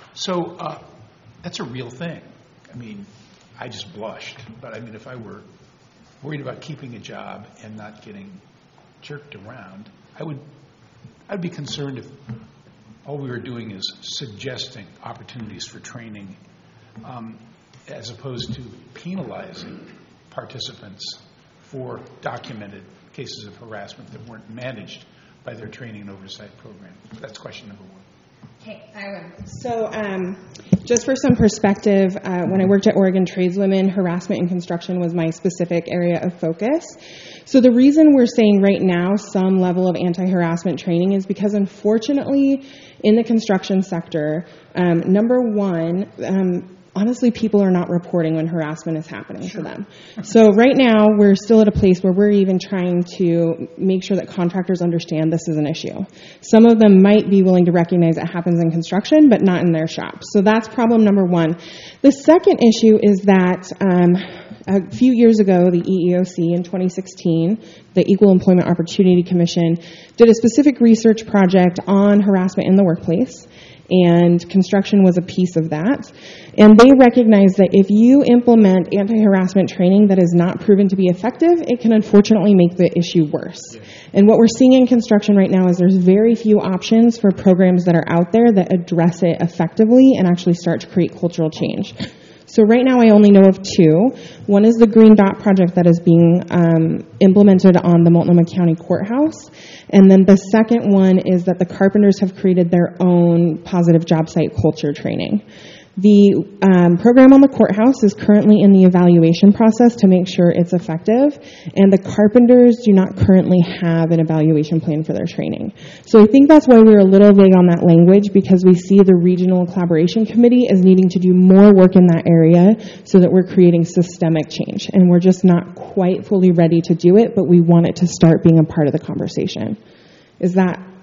so uh, that's a real thing. I mean, I just blushed. But, I mean, if I were worried about keeping a job and not getting jerked around, I would I'd be concerned if all we were doing is suggesting opportunities for training, um, as opposed to penalizing participants for documented cases of harassment that weren't managed by their training and oversight program. That's question number one. Okay, I will. So um, just for some perspective, uh, when I worked at Oregon Tradeswomen, harassment in construction was my specific area of focus. So the reason we're saying right now some level of anti-harassment training is because, unfortunately, in the construction sector, um, number one, um, honestly, people are not reporting when harassment is happening to them. So right now, we're still at a place where we're even trying to make sure that contractors understand this is an issue. Some of them might be willing to recognize it happens in construction, but not in their shops. So that's problem number one. The second issue is that um, a few years ago, the E E O C in twenty sixteen, the Equal Employment Opportunity Commission, did a specific research project on harassment in the workplace, and construction was a piece of that. And they recognize that if you implement anti-harassment training that is not proven to be effective, it can unfortunately make the issue worse. Yeah. And what we're seeing in construction right now is there's very few options for programs that are out there that address it effectively and actually start to create cultural change. So right now I only know of two. One is the Green Dot project that is being um, implemented on the Multnomah County Courthouse. And then the second one is that the carpenters have created their own positive job site culture training. The um, program on the courthouse is currently in the evaluation process to make sure it's effective, and the carpenters do not currently have an evaluation plan for their training. So I think that's why we're a little vague on that language, because we see the Regional Collaboration Committee as needing to do more work in that area so that we're creating systemic change, and we're just not quite fully ready to do it, but we want it to start being a part of the conversation. Is that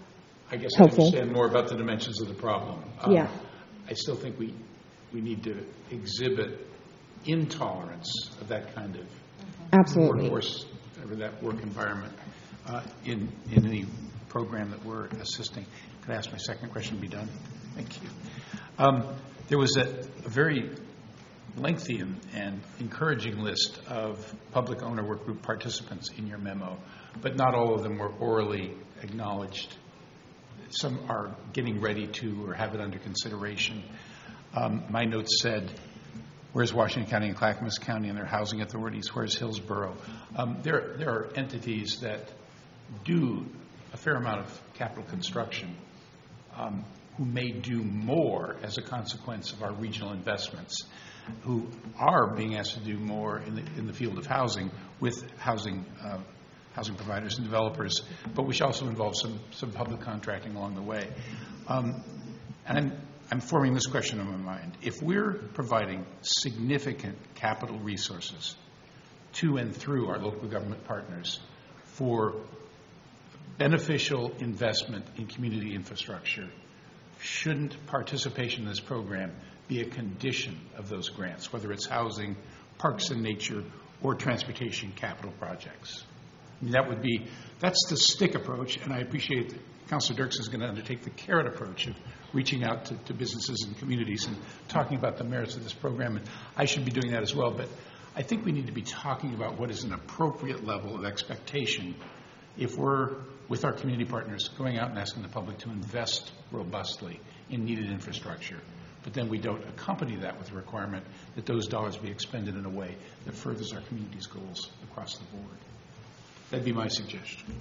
I guess helpful. I understand more about the dimensions of the problem. Um, Yeah. I still think we, we need to exhibit intolerance of that kind of Absolutely. workforce, or that work environment uh, in, in any program that we're assisting. Could I ask my second question to be done? Thank you. Um, there was a, a very lengthy and, and encouraging list of public owner work group participants in your memo, but not all of them were orally acknowledged. Some are getting ready to or have it under consideration. Um, my notes said, where's Washington County and Clackamas County and their housing authorities? Where's Hillsborough? Um, there, there are entities that do a fair amount of capital construction um, who may do more as a consequence of our regional investments, who are being asked to do more in the, in the field of housing with housing uh, housing providers and developers, but which also involves some, some public contracting along the way. Um, and I'm, I'm forming this question in my mind. If we're providing significant capital resources to and through our local government partners for beneficial investment in community infrastructure, shouldn't participation in this program be a condition of those grants, whether it's housing, parks and nature, or transportation capital projects? I mean, that would be, that's the stick approach, and I appreciate that Councilor Dirks is going to undertake the carrot approach of reaching out to, to businesses and communities and talking about the merits of this program, and I should be doing that as well, but I think we need to be talking about what is an appropriate level of expectation if we're, with our community partners, going out and asking the public to invest robustly in needed infrastructure. But then we don't accompany that with a requirement that those dollars be expended in a way that furthers our community's goals across the board. That'd be my suggestion.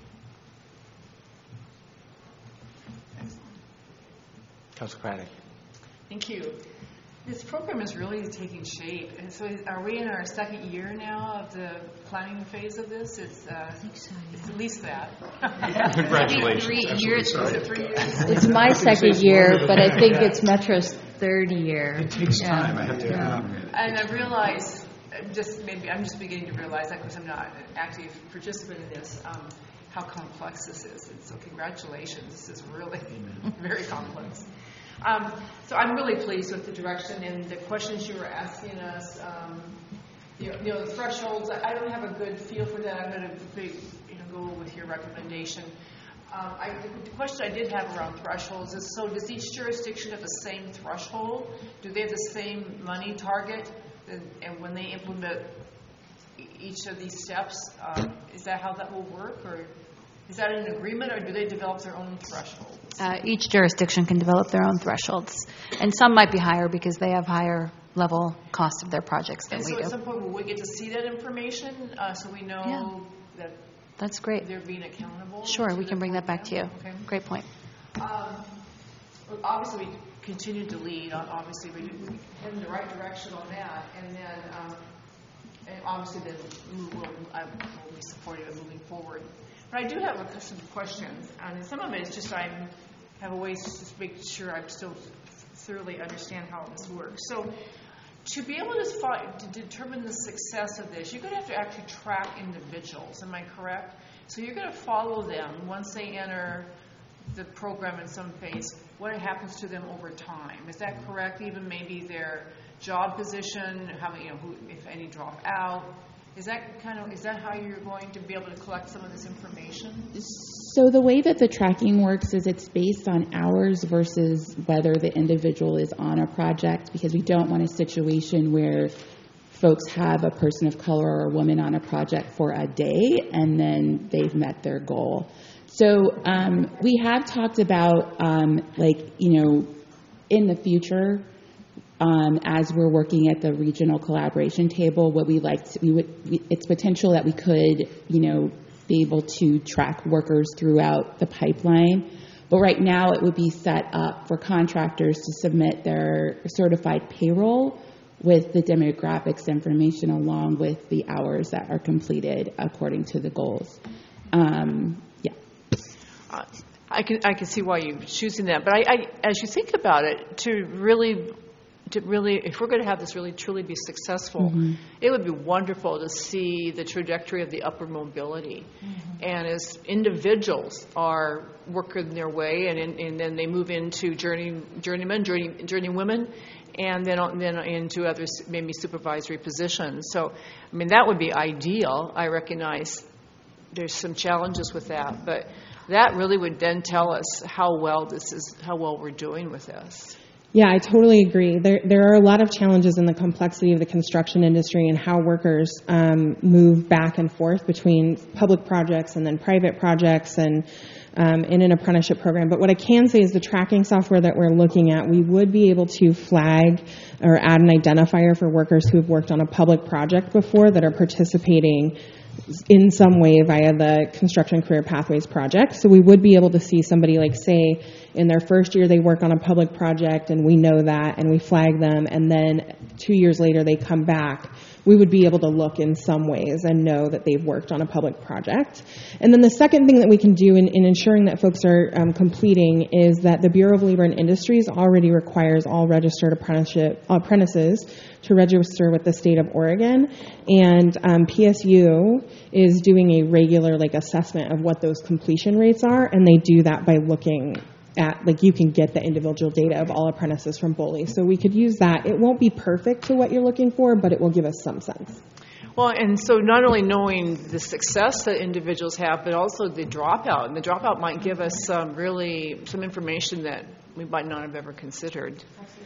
Councilor Craddock. Thank you. This program is really taking shape. And so are we in our second year now of the planning phase of this? It's, uh, it's at least that. Congratulations. Three Absolutely years. sorry. Is it three years? It's my second year, but I think it's Metro's third year. It takes Yeah. time. I have to Yeah. admit it. And I realize, uh, just maybe, I'm just beginning to realize that because I'm not an active participant in this, um, how complex this is. And so congratulations. This is really very complex. Um, so I'm really pleased with the direction and the questions you were asking us. Um, you, know, you know, the thresholds, I, I don't have a good feel for that. I'm going to be, you know, go with your recommendation. Um, I, the question I did have around thresholds is, so does each jurisdiction have the same threshold? Do they have the same money target? And, and when they implement each of these steps, uh, is that how that will work? Or is that an agreement, or do they develop their own thresholds? Uh, each jurisdiction can develop their own thresholds, and some might be higher because they have higher level cost of their projects than And we so do. at some point, will we get to see that information uh, so we know Yeah. that That's great. they're being accountable? Sure, to we the can bring that back to you. program? Okay. Great point. Um, well, obviously, we continue to lead. on- Obviously, we head in the right direction on that, and then, um, and obviously, then we will, I will be supportive of moving forward. But I do have a, some questions, and some of it is just I have a way to just make sure I still thoroughly understand how this works. So, to be able to, fi- to determine the success of this, you're going to have to actually track individuals. Am I correct? So you're going to follow them once they enter the program in some phase, what happens to them over time. Is that correct? Even maybe their job position, how many, you know, who, if any drop out. Is that kind of, is that how you're going to be able to collect some of this information? So the way that the tracking works is it's based on hours versus whether the individual is on a project, because we don't want a situation where folks have a person of color or a woman on a project for a day and then they've met their goal. So um, we have talked about, um, like, you know, in the future, um, as we're working at the regional collaboration table, what we like to, we would, we, it's potential that we could, you know, be able to track workers throughout the pipeline. But right now it would be set up for contractors to submit their certified payroll with the demographics information along with the hours that are completed according to the goals. Um, yeah. Uh, I can I can see why you're choosing that, but I, I, as you think about it, to really to really, if we're going to have this really truly be successful, Mm-hmm. it would be wonderful to see the trajectory of the upward mobility. Mm-hmm. And as individuals are working their way, and, in, and then they move into journey, journeymen, journey, journeywomen, and then on- then into other s- maybe supervisory positions. So, I mean, that would be ideal. I recognize there's some challenges with that, but that really would then tell us how well this is, how well we're doing with this. Yeah, I totally agree. There, there are a lot of challenges in the complexity of the construction industry and how workers um, move back and forth between public projects and then private projects and um, in an apprenticeship program. But what I can say is the tracking software that we're looking at, we would be able to flag or add an identifier for workers who have worked on a public project before that are participating in some way via the Construction Career Pathways project. So we would be able to see somebody, like, say, in their first year they work on a public project and we know that and we flag them, and then two years later they come back. We would be able to look in some ways and know that they've worked on a public project. And then the second thing that we can do in, in ensuring that folks are um, completing is that the Bureau of Labor and Industries already requires all registered apprenticeship apprentices to register with the state of Oregon. And um, P S U is doing a regular like assessment of what those completion rates are, and they do that by looking at, like, you can get the individual data of all apprentices from B O L I. So we could use that. It won't be perfect to what you're looking for, but it will give us some sense. Well, and so not only knowing the success that individuals have, but also the dropout. And the dropout might give us some really, some information that we might not have ever considered.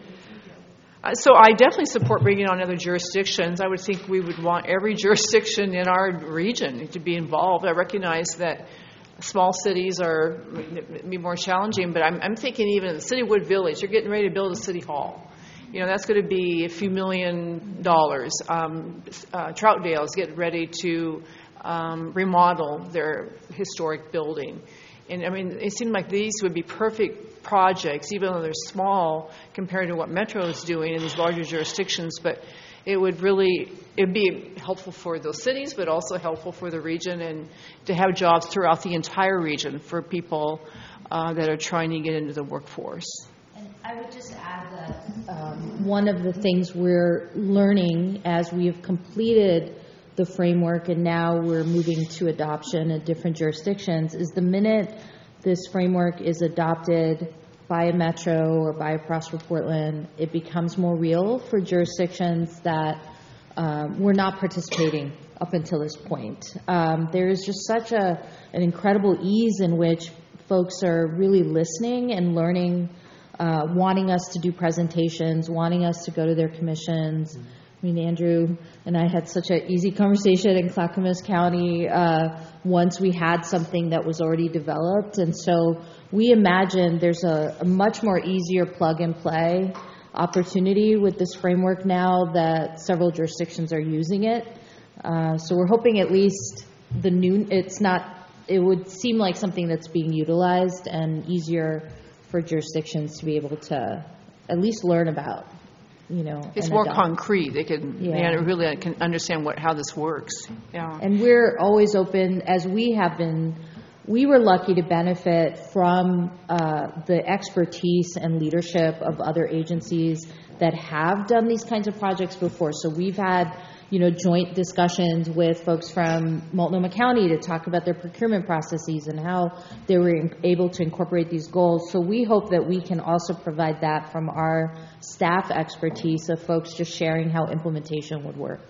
Uh, so I definitely support bringing on other jurisdictions. I would think we would want every jurisdiction in our region to be involved. I recognize that small cities are be more challenging, but I'm, I'm thinking even in the city of Wood Village, you're getting ready to build a city hall. You know, that's going to be a few million dollars. Um, uh, Troutdale is getting ready to um, remodel their historic building. And, I mean, it seemed like these would be perfect projects, even though they're small compared to what Metro is doing in these larger jurisdictions. But it would really, it'd be helpful for those cities, but also helpful for the region, and to have jobs throughout the entire region for people uh, that are trying to get into the workforce. And I would just add that um, one of the things we're learning as we have completed the framework and now we're moving to adoption in different jurisdictions is the minute this framework is adopted by a Metro or by a Prosper Portland, it becomes more real for jurisdictions that um, were not participating up until this point. Um, there is just such a an incredible ease in which folks are really listening and learning, uh, wanting us to do presentations, wanting us to go to their commissions. I mean, Andrew and I had such an easy conversation in Clackamas County uh, once we had something that was already developed. And so we imagine there's a, a much more easier plug-and-play opportunity with this framework now that several jurisdictions are using it. Uh, so we're hoping at least the new, it's not, it would seem like something that's being utilized and easier for jurisdictions to be able to at least learn about. You know, it's and more adopt. concrete. They can Yeah. they really can understand what how this works. Yeah. And we're always open, as we have been. We were lucky to benefit from uh, the expertise and leadership of other agencies that have done these kinds of projects before. So we've had, you know, joint discussions with folks from Multnomah County to talk about their procurement processes and how they were in- able to incorporate these goals. So we hope that we can also provide that from our staff expertise of folks just sharing how implementation would work.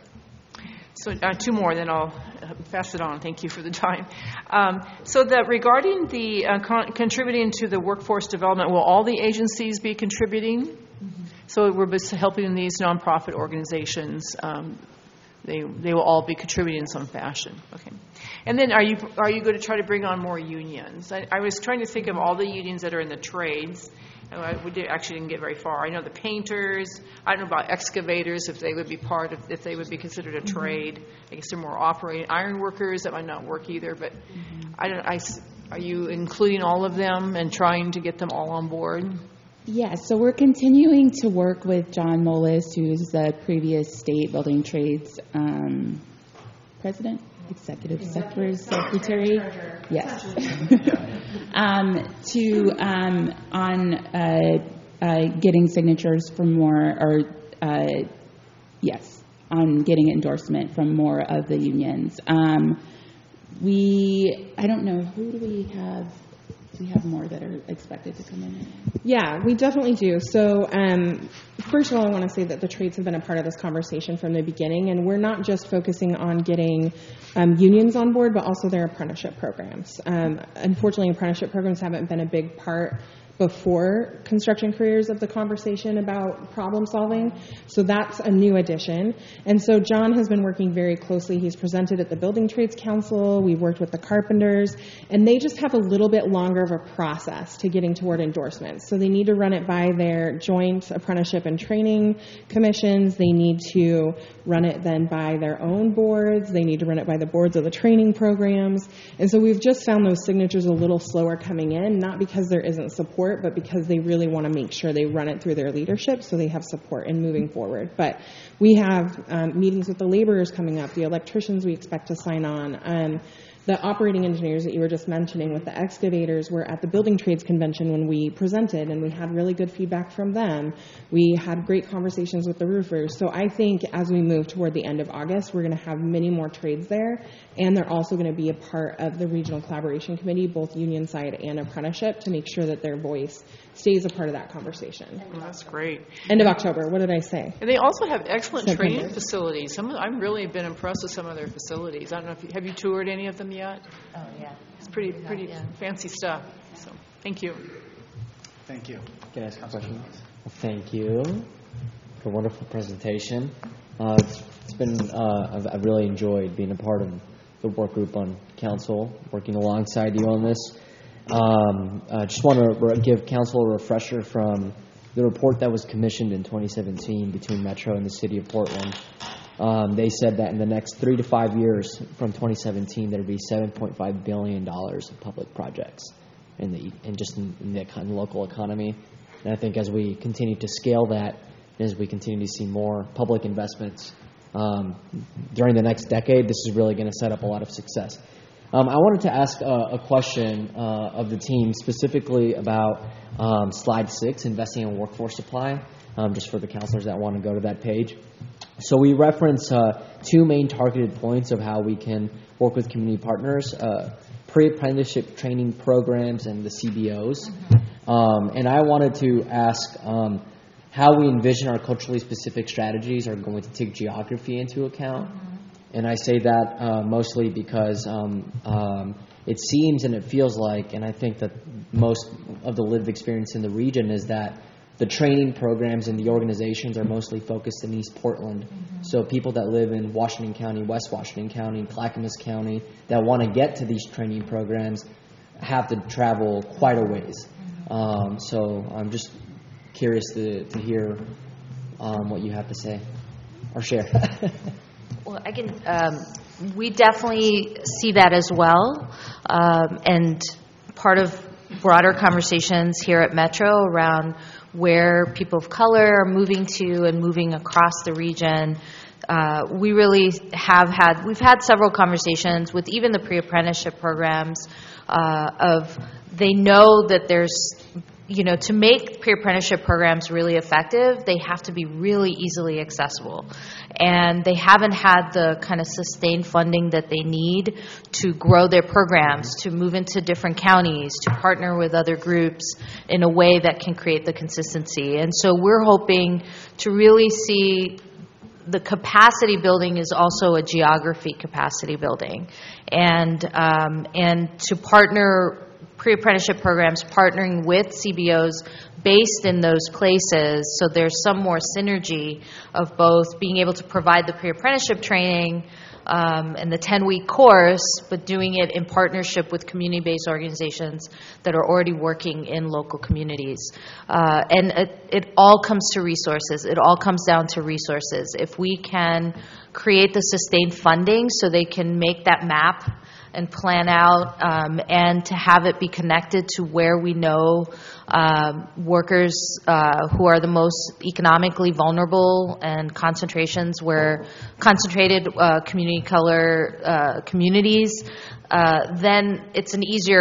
So uh, two more, then I'll uh, pass it on. Thank you for the time. Um, so that regarding the uh, con- contributing to the workforce development, will all the agencies be contributing? Mm-hmm. So we're just helping these nonprofit organizations. Um, they they will all be contributing in some fashion. Okay. And then are you are you going to try to bring on more unions? I, I was trying to think of all the unions that are in the trades. We did, actually didn't get very far. I know the painters. I don't know about excavators, if they would be part of, if they would be considered a trade. I guess they're more operating. Iron workers, that might not work either. But mm-hmm. I don't. I, are you including all of them and trying to get them all on board? Yeah, so we're continuing to work with John Molis, who's the previous state building trades um, president, executive secretary, secretary. Yes. um, to um, on uh, uh, getting signatures from more, or uh, yes, on getting endorsement from more of the unions. Um, we, I don't know, who do we have? Do we have more that are expected to come in? Yeah, we definitely do. So um, first of all, I want to say that the trades have been a part of this conversation from the beginning, and we're not just focusing on getting um, unions on board, but also their apprenticeship programs. Um, unfortunately, apprenticeship programs haven't been a big part before construction careers of the conversation about problem solving. So that's a new addition. And so John has been working very closely. He's presented at the Building Trades Council. We've worked with the carpenters, and they just have a little bit longer of a process to getting toward endorsements. So they need to run it by their joint apprenticeship and training commissions. They need to run it then by their own boards. They need to run it by the boards of the training programs. And so we've just found those signatures a little slower coming in, not because there isn't support, but because they really want to make sure they run it through their leadership so they have support in moving forward. But we have um, meetings with the laborers coming up, the electricians we expect to sign on. Um, the operating engineers that you were just mentioning with the excavators were at the Building Trades Convention when we presented, and we had really good feedback from them. We had great conversations with the roofers. So I think as we move toward the end of August, we're going to have many more trades there, and they're also going to be a part of the Regional Collaboration Committee, both union side and apprenticeship, to make sure that their voice stays a part of that conversation. Well, that's great. End of October. What did I say? And they also have excellent September. training facilities. Some of, I've really been impressed with some of their facilities. I don't know if you, have you toured any of them yet? Oh, yeah. It's pretty pretty Yeah. fancy stuff. So, thank you. Thank you. Can I ask a question? Well, thank you for a wonderful presentation. Uh, it's, it's been, uh, I've, I've really enjoyed being a part of the work group on council, working alongside you on this. Um, I just want to re- give council a refresher from the report that was commissioned in twenty seventeen between Metro and the City of Portland. Um, they said that in the next three to five years from twenty seventeen, there would be seven point five billion dollars of public projects in the in just in, in the econ- local economy. And I think as we continue to scale that, as we continue to see more public investments um, during the next decade, this is really going to set up a lot of success. Um, I wanted to ask uh, a question uh, of the team specifically about um, slide six, investing in workforce supply, um, just for the counselors that want to go to that page. So we reference uh, two main targeted points of how we can work with community partners, uh, pre-apprenticeship training programs and the C B Os. Mm-hmm. Um, and I wanted to ask um, how we envision our culturally specific strategies are going to take geography into account. Mm-hmm. And I say that uh, mostly because um, um, it seems and it feels like, and I think that most of the lived experience in the region is that the training programs and the organizations are mostly focused in East Portland. Mm-hmm. So people that live in Washington County, West Washington County, Clackamas County, that want to get to these training programs have to travel quite a ways. Mm-hmm. Um, so I'm just curious to, to hear um, what you have to say or share. Well, I can. Um, we definitely see that as well, um, and part of broader conversations here at Metro around where people of color are moving to and moving across the region. Uh, we really have had. We've had several conversations with even the pre-apprenticeship programs uh, of they know that there's. You know, to make pre-apprenticeship programs really effective, they have to be really easily accessible. And they haven't had the kind of sustained funding that they need to grow their programs, to move into different counties, to partner with other groups in a way that can create the consistency. And so we're hoping to really see the capacity building is also a geography capacity building. And um, and to partner pre-apprenticeship programs partnering with C B Os based in those places, so there's some more synergy of both being able to provide the pre-apprenticeship training um, and the ten-week course, but doing it in partnership with community-based organizations that are already working in local communities. Uh, and it, it all comes to resources. It all comes down to resources. If we can create the sustained funding so they can make that map and plan out um, and to have it be connected to where we know um, workers uh, who are the most economically vulnerable and concentrations where concentrated uh, community color uh, communities, uh, then it's an easier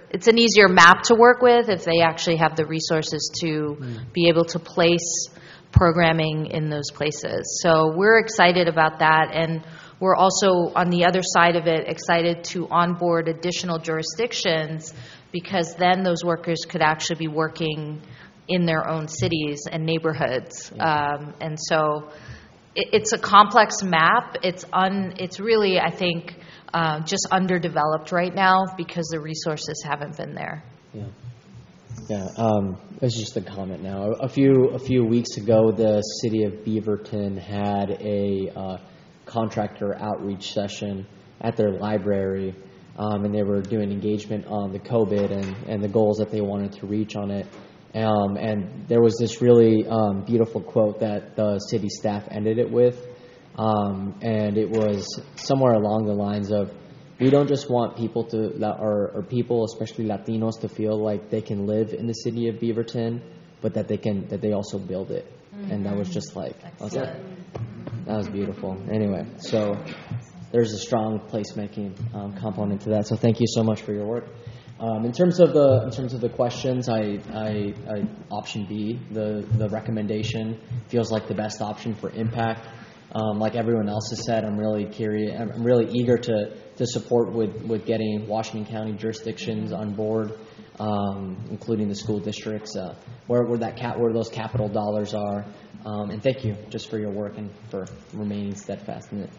it's an easier map to work with if they actually have the resources to be able to place programming in those places. So we're excited about that, and we're also, on the other side of it, excited to onboard additional jurisdictions, because then those workers could actually be working in their own cities and neighborhoods. Um, and so it, it's a complex map. It's un, it's really, I think, uh, just underdeveloped right now because the resources haven't been there. Yeah. Yeah, um, it's just a comment now. A few a few weeks ago, the city of Beaverton had a uh, contractor outreach session at their library, um, and they were doing engagement on the COVID and, and the goals that they wanted to reach on it. Um, and there was this really um, beautiful quote that the city staff ended it with, um, and it was somewhere along the lines of, we don't just want people to, or, or people, especially Latinos, to feel like they can live in the city of Beaverton, but that they can, that they also build it. Mm-hmm. And that was just like, I was like, that was beautiful. Anyway, so there's a strong placemaking um, component to that. So thank you so much for your work. Um, in terms of the in terms of the questions, I, I, I option B, the the recommendation feels like the best option for impact. Um, like everyone else has said, I'm really curious. I'm really eager to, to support with, with getting Washington County jurisdictions on board, um, including the school districts, uh, where where that cap, where those capital dollars are. Um, and thank you just for your work and for remaining steadfast in it.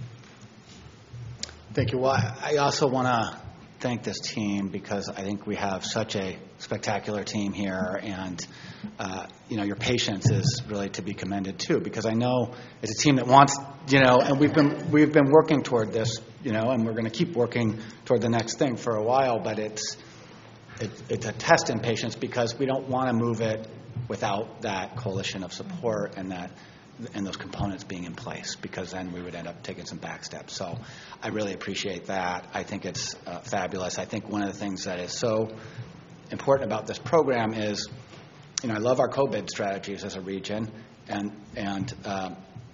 Thank you. Well, I also want to thank this team, because I think we have such a spectacular team here, and uh, you know, your patience is really to be commended too, because I know it's a team that wants, you know, and we've been we've been working toward this, you know, and we're going to keep working toward the next thing for a while, but it's it, it's a test in patience, because we don't want to move it without that coalition of support and that and those components being in place, because then we would end up taking some back steps. So I really appreciate that. I think it's uh, fabulous. I think one of the things that is so important about this program is, you know, I love our COVID strategies as a region, and and uh,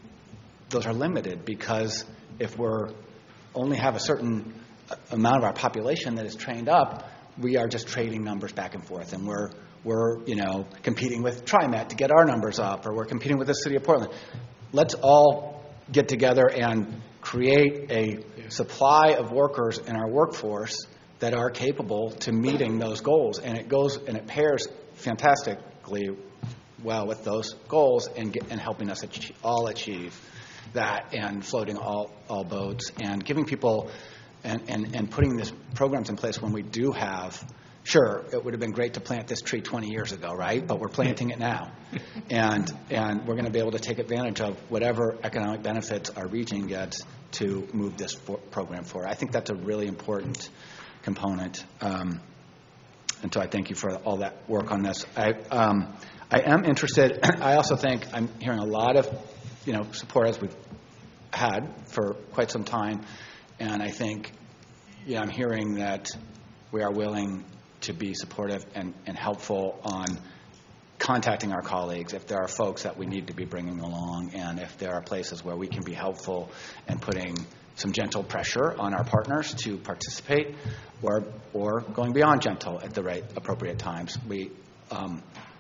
those are limited, because if we're only have a certain amount of our population that is trained up, we are just trading numbers back and forth, and we're We're, you know, competing with TriMet to get our numbers up, or we're competing with the city of Portland. Let's all get together and create a supply of workers in our workforce that are capable to meeting those goals. And it goes and it pairs fantastically well with those goals, and get, and helping us achieve, all achieve that, and floating all, all boats, and giving people and, and, and putting these programs in place when we do have. Sure, it would have been great to plant this tree twenty years ago, right? But we're planting it now. And and we're going to be able to take advantage of whatever economic benefits our region gets to move this for, program forward. I think that's a really important component. Um, and so I thank you for all that work on this. I um, I am interested. I also think I'm hearing a lot of, you know, support, as we've had for quite some time. And I think, you know, I'm hearing that we are willing to be supportive and, and helpful on contacting our colleagues if there are folks that we need to be bringing along, and if there are places where we can be helpful and putting some gentle pressure on our partners to participate, or or going beyond gentle at the right appropriate times. We um,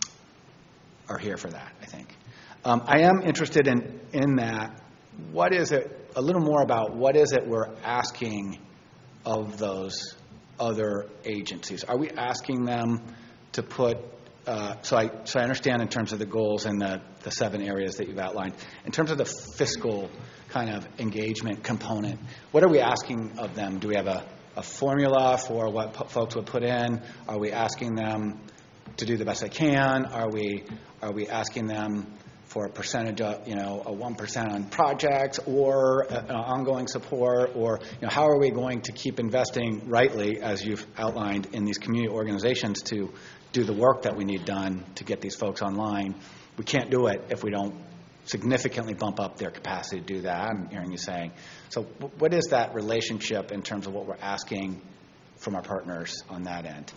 are here for that, I think. Um, I am interested in, in that. What is it, a little more about what is it we're asking of those other agencies? Are we asking them to put, uh, so I so I understand in terms of the goals and the, the seven areas that you've outlined, in terms of the fiscal kind of engagement component, what are we asking of them? Do we have a, a formula for what p- folks would put in? Are we asking them to do the best they can? Are we are we asking them for a percentage of, you know, a one percent on projects, or uh, ongoing support, or, you know, how are we going to keep investing rightly, as you've outlined, in these community organizations to do the work that we need done to get these folks online? We can't do it if we don't significantly bump up their capacity to do that, I'm hearing you saying. So w- what is that relationship in terms of what we're asking from our partners on that end?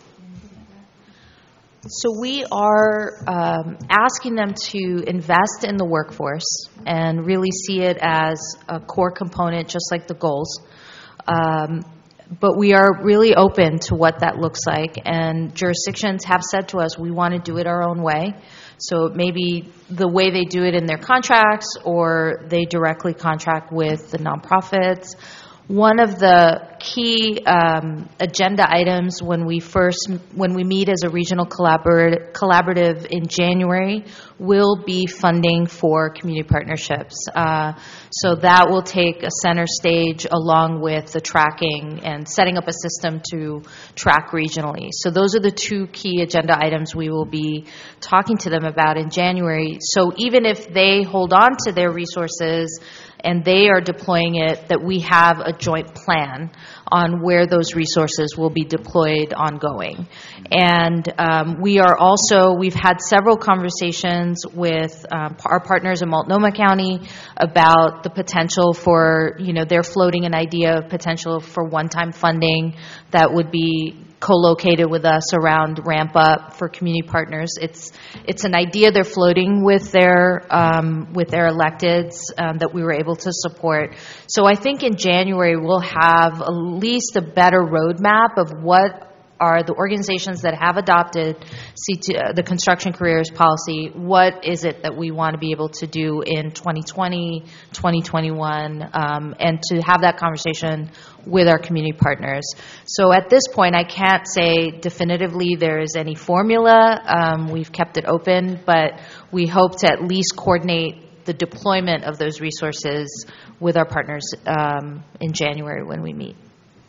So we are um, asking them to invest in the workforce and really see it as a core component, just like the goals. Um, but we are really open to what that looks like. And jurisdictions have said to us, we want to do it our own way. So maybe the way they do it in their contracts, or they directly contract with the nonprofits. One of the key um, agenda items when we first, when we meet as a regional collabor- collaborative in January, will be funding for community partnerships. Uh, so that will take a center stage along with the tracking and setting up a system to track regionally. So those are the two key agenda items we will be talking to them about in January. So even if they hold on to their resources and they are deploying it, that we have a joint plan on where those resources will be deployed ongoing. And um, we are also, we've had several conversations with um, our partners in Multnomah County about the potential for, you know, they're floating an idea of potential for one-time funding that would be co-located with us around ramp up for community partners. It's it's an idea they're floating with their um, with their electeds um, that we were able to support. So I think in January we'll have at least a better roadmap of what are the organizations that have adopted C two, uh, the construction careers policy. What is it that we want to be able to do in twenty twenty, twenty twenty-one, um, and to have that conversation with our community partners. So at this point, I can't say definitively there is any formula. Um, we've kept it open, but we hope to at least coordinate the deployment of those resources with our partners um, in January when we meet.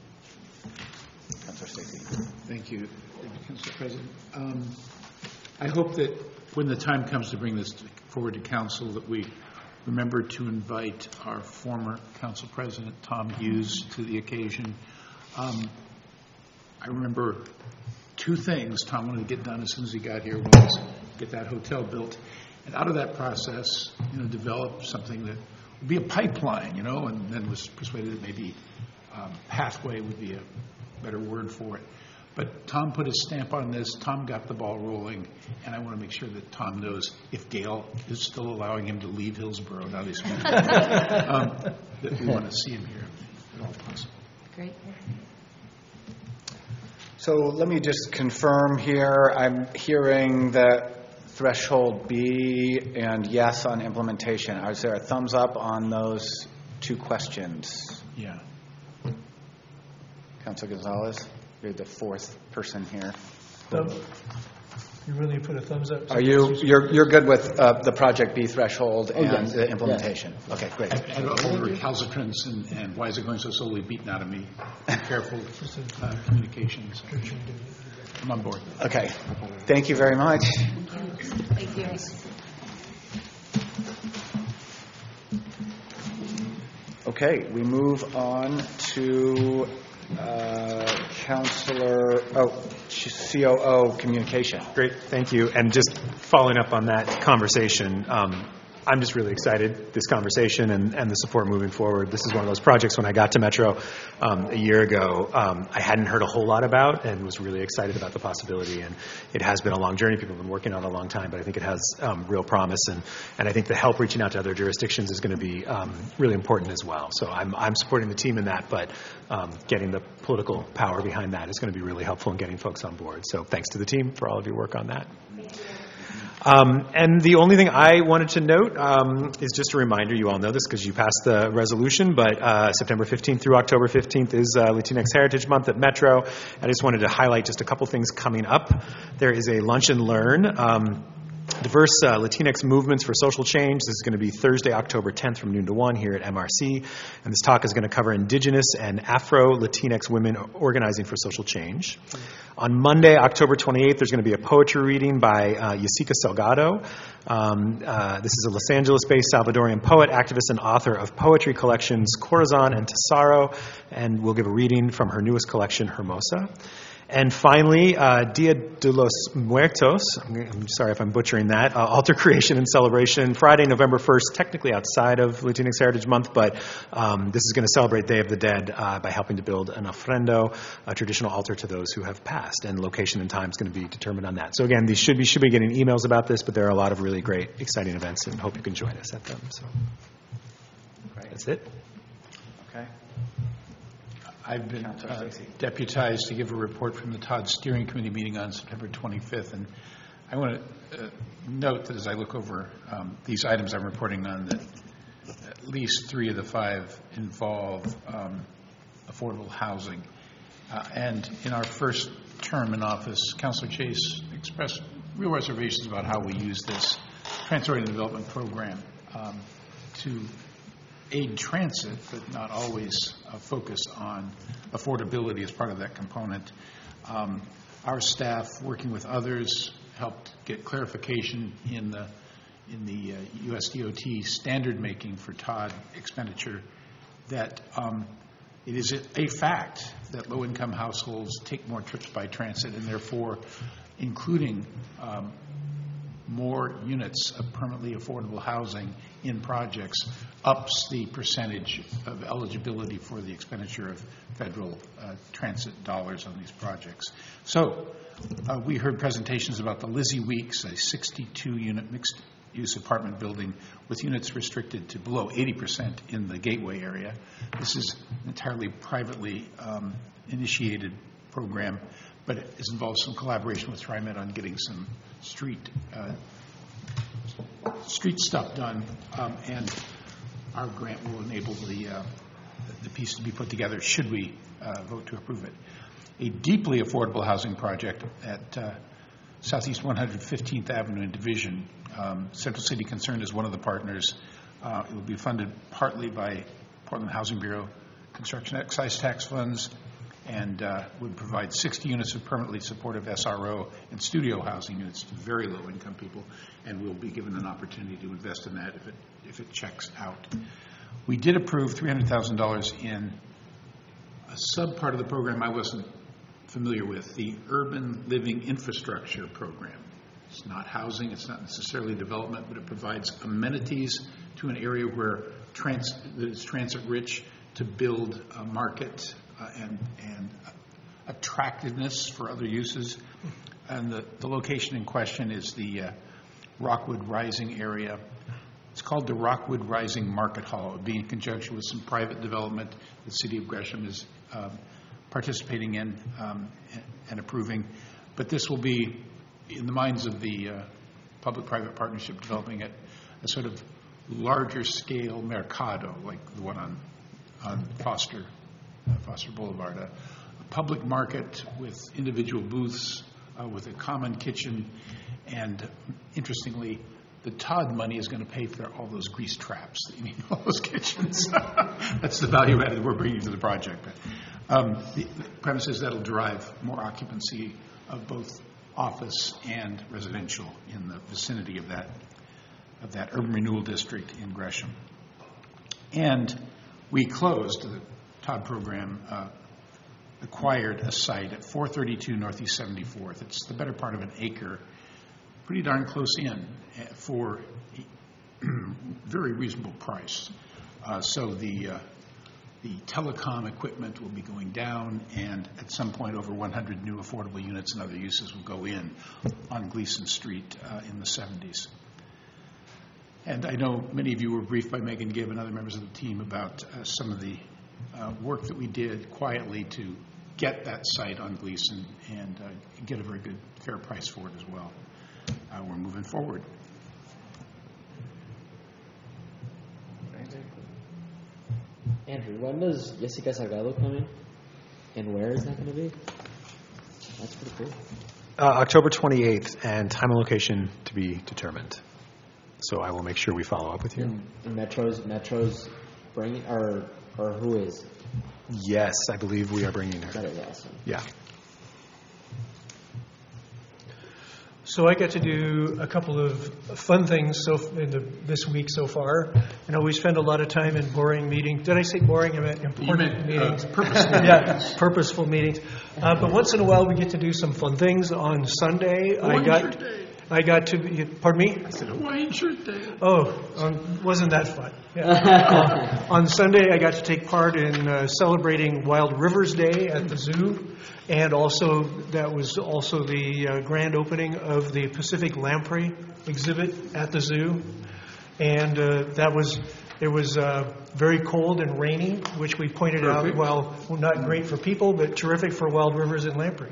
Thank you, Council President. Um, I hope that when the time comes to bring this forward to Council, that we remember to invite our former Council President, Tom Hughes, to the occasion. Um, I remember two things Tom wanted to get done as soon as he got here. One was get that hotel built, and out of that process, you know, develop something that would be a pipeline, you know, and then was persuaded that maybe um, pathway would be a better word for it. But Tom put his stamp on this. Tom got the ball rolling, and I want to make sure that Tom knows if Gail is still allowing him to leave Hillsborough, now he's um, that we want to see him here if at all possible. Great. So let me just confirm here. I'm hearing that threshold B and yes on implementation. Is there a thumbs up on those two questions? Yeah. Councilor Gonzalez? You're the fourth person here. Thumb. You really put a thumbs up? Are you, you're, you're good with uh, the Project B threshold Oh, and yes. the implementation? Yeah. Okay, great. I had all the recalcitrance and, and why is it going so slowly beaten out of me. Be careful uh, communications. I'm on board. Okay. Thank you very much. Thank you. Okay, we move on to uh, Councilor, oh, C O O communication. Great, thank you. And just following up on that conversation, um, I'm just really excited, this conversation and, and the support moving forward. This is one of those projects when I got to Metro um, a year ago, um, I hadn't heard a whole lot about and was really excited about the possibility. And it has been a long journey. People have been working on it a long time, but I think it has um, real promise. And, and I think the help reaching out to other jurisdictions is going to be um, really important as well. So I'm, I'm supporting the team in that, but um, getting the political power behind that is going to be really helpful in getting folks on board. So thanks to the team for all of your work on that. Um, and the only thing I wanted to note um, is just a reminder, you all know this because you passed the resolution, but uh, September fifteenth through October fifteenth is uh, Latinx Heritage Month at Metro. I just wanted to highlight just a couple things coming up. There is a lunch and learn. Um, Diverse uh, Latinx Movements for Social Change. This is going to be Thursday, October tenth from noon to one here at M R C. And this talk is going to cover Indigenous and Afro-Latinx women organizing for social change. On Monday, October twenty-eighth, there's going to be a poetry reading by uh, Yasica Salgado. Um, uh, this is a Los Angeles-based Salvadorian poet, activist, and author of poetry collections Corazon and Tesoro, and we'll give a reading from her newest collection, Hermosa. And finally, uh, Dia de los Muertos, I'm sorry if I'm butchering that, uh, altar creation and celebration, Friday, November first, technically outside of Latinx Heritage Month, but um, this is going to celebrate Day of the Dead uh, by helping to build an ofrendo, a traditional altar to those who have passed, and location and time is going to be determined on that. So again, these should be, should be getting emails about this, but there are a lot of really great, exciting events, and hope you can join us at them. So Great. that's it. Okay. I've been uh, deputized to give a report from the Todd Steering Committee meeting on September twenty-fifth, and I want to uh, note that as I look over um, these items I'm reporting on, that at least three of the five involve um, affordable housing. Uh, and in our first term in office, Councilor Chase expressed real reservations about how we use this transit-oriented development program um, to aid transit, but not always uh, focus on affordability as part of that component. Um, our staff, working with others, helped get clarification in the in the uh, U S D O T standard making for Todd expenditure that um, it is a fact that low-income households take more trips by transit, and therefore including um, more units of permanently affordable housing in projects ups the percentage of eligibility for the expenditure of federal uh, transit dollars on these projects. So uh, we heard presentations about the Lizzie Weeks, a sixty-two unit mixed-use apartment building with units restricted to below eighty percent in the Gateway area. This is an entirely privately um, initiated program, but it involves some collaboration with TriMet on getting some street uh, street stuff done, um, and our grant will enable the uh, the piece to be put together should we uh, vote to approve it. A deeply affordable housing project at uh, Southeast one hundred fifteenth Avenue and Division. Um, Central City Concern is one of the partners. Uh, it will be funded partly by Portland Housing Bureau construction excise tax funds, and uh, would provide sixty units of permanently supportive S R O and studio housing units to very low-income people, and we'll be given an opportunity to invest in that if it if it checks out. We did approve three hundred thousand dollars in a sub-part of the program I wasn't familiar with, the Urban Living Infrastructure Program. It's not housing, it's not necessarily development, but it provides amenities to an area where trans that is transit-rich to build a market Uh, and, and attractiveness for other uses. And the, the location in question is the uh, Rockwood Rising area. It's called the Rockwood Rising Market Hall. It would be in conjunction with some private development the City of Gresham is um, participating in um, and, and approving. But this will be, in the minds of the uh, public-private partnership developing it, a sort of larger scale mercado like the one on, on Foster Uh, Foster Boulevard, a, a public market with individual booths, uh, with a common kitchen, and interestingly, the Todd money is going to pay for all those grease traps that you need in all those kitchens. That's the value added we're bringing to the project. But, um, the, the premise is that'll drive more occupancy of both office and residential in the vicinity of that of that urban renewal district in Gresham. And we closed the Todd program uh, acquired a site at four thirty-two Northeast seventy-fourth. It's the better part of an acre, pretty darn close in for a very reasonable price. Uh, so the uh, the telecom equipment will be going down, and at some point over one hundred new affordable units and other uses will go in on Gleason Street uh, in the seventies. And I know many of you were briefed by Megan Gibb and other members of the team about uh, some of the Uh, work that we did quietly to get that site on Gleason and uh, get a very good, fair price for it as well. Uh, we're moving forward. Andrew, when does Jessica Salgado come in? And where is that going to be? That's pretty cool. Uh, October twenty-eighth, and time and location to be determined. So I will make sure we follow up with you. And, and Metro's, Metro's bringing, or, or who is? Yes, I believe we are bringing her. That is awesome. Yeah. So I got to do a couple of fun things so in the, this week so far. I know we spend a lot of time in boring meetings. Did I say boring? I meant important meant, meetings. Uh, purposeful. Yeah, purposeful meetings. Uh, but once in a while we get to do some fun things. On Sunday, Hawaiian I got shirt day. I got to be, pardon me? I said Hawaiian shirt day. Oh, um, wasn't that fun? Yeah. uh, on Sunday, I got to take part in uh, celebrating Wild Rivers Day at the zoo, and also that was also the uh, grand opening of the Pacific Lamprey exhibit at the zoo, and uh, that was It was uh, very cold and rainy, which we pointed Perfect. out, well, well, not great for people, but terrific for Wild Rivers and Lamprey.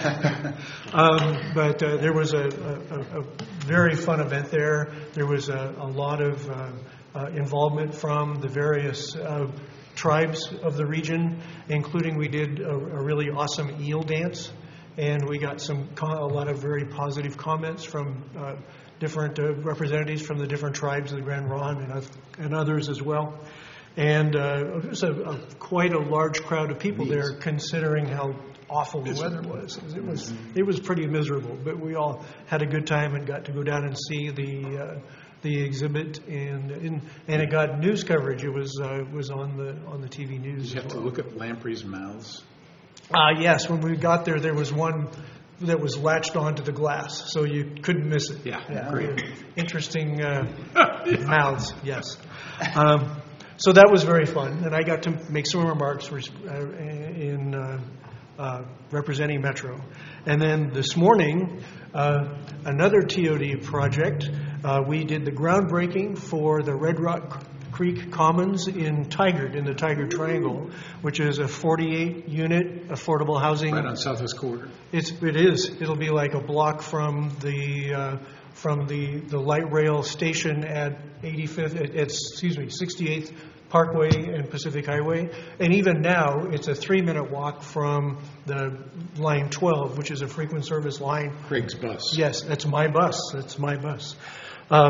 um, but uh, there was a, a, a very fun event there. There was a, a lot of uh, uh, involvement from the various uh, tribes of the region, including we did a, a really awesome eel dance, and we got some co- a lot of very positive comments from uh, different uh, representatives from the different tribes of the Grand Ronde and, uh, and others as well. And uh, it was a, a, quite a large crowd of people there, considering how awful the weather was. It was it was pretty miserable, but we all had a good time and got to go down and see the uh, the exhibit, and, and and it got news coverage. It was uh, was on the on the T V news. Did you have as to well. look at lampreys' mouths? Uh, yes, when we got there, there was one that was latched onto the glass, so you couldn't miss it. Yeah, yeah great. Interesting uh, mouths, yes. Um, so that was very fun, and I got to make some remarks uh, in uh, uh, representing Metro. And then this morning, uh, another T O D project, uh, we did the groundbreaking for the Red Rock Creek Commons in Tigard, in the Tigard Triangle, which is a forty-eight unit affordable housing. Right on Southwest Corridor. It's, it is. It'll be like a block from the uh, from the, the light rail station at eighty-fifth, at, at, excuse me, sixty-eighth Parkway and Pacific Highway. And even now, it's a three-minute walk from the Line twelve, which is a frequent service line. Craig's bus. Yes, that's my bus. That's my bus. Uh,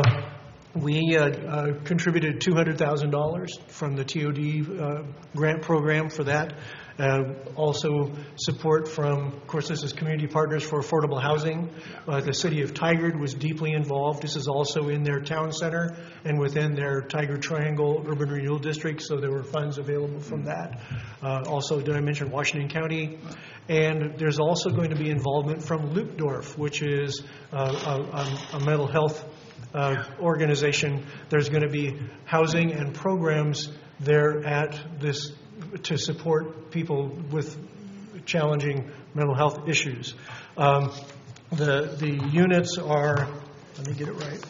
We uh, uh, contributed two hundred thousand dollars from the T O D uh, grant program for that. Uh, also support from, of course, this is Community Partners for Affordable Housing. Uh, the city of Tigard was deeply involved. This is also in their town center and within their Tigard Triangle Urban Renewal District, so there were funds available from that. Uh, also, did I mention Washington County? And there's also going to be involvement from Lutdorf, which is uh, a, a mental health Uh, organization. There's going to be housing and programs there at this to support people with challenging mental health issues. Um, the the units are, let me get it right.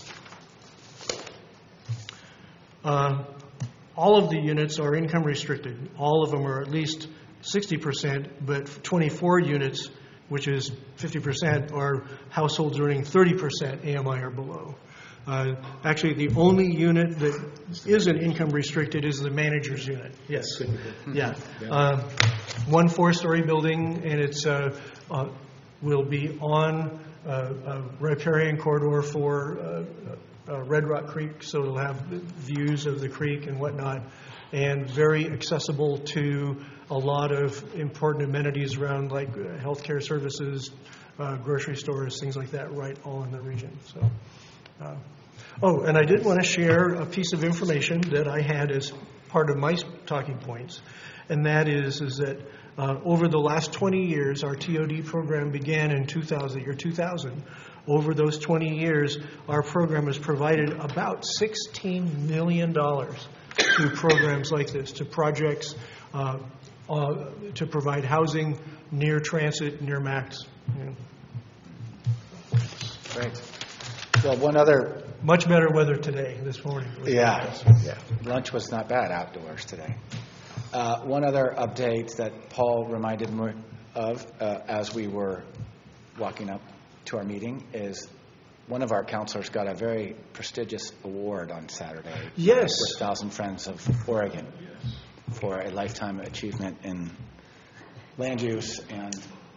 Uh, all of the units are income restricted. All of them are at least sixty percent, but twenty-four units, which is fifty percent, are households earning thirty percent A M I or below. Uh, actually, the only unit that isn't income restricted is the manager's unit. Yes. Yeah. Uh, one four-story building, and it's uh, uh, will be on uh, a riparian corridor for uh, uh, Red Rock Creek, so it'll have views of the creek and whatnot, and very accessible to a lot of important amenities around, like uh, healthcare services, uh, grocery stores, things like that, right all in the region. So, uh, oh, and I did want to share a piece of information that I had as part of my talking points, and that is is that uh, over the last twenty years, our T O D program began in two thousand, year two thousand. Over those twenty years, our program has provided about sixteen million dollars to programs like this, to projects uh, uh, to provide housing near transit, near max. Yeah. Great. Well, one other... Much better weather today, this morning. Yeah, yeah. Lunch was not bad outdoors today. Uh, one other update that Paul reminded me of uh, as we were walking up to our meeting is one of our counselors got a very prestigious award on Saturday. Yes. With Thousand Friends of Oregon for a lifetime achievement in land use and,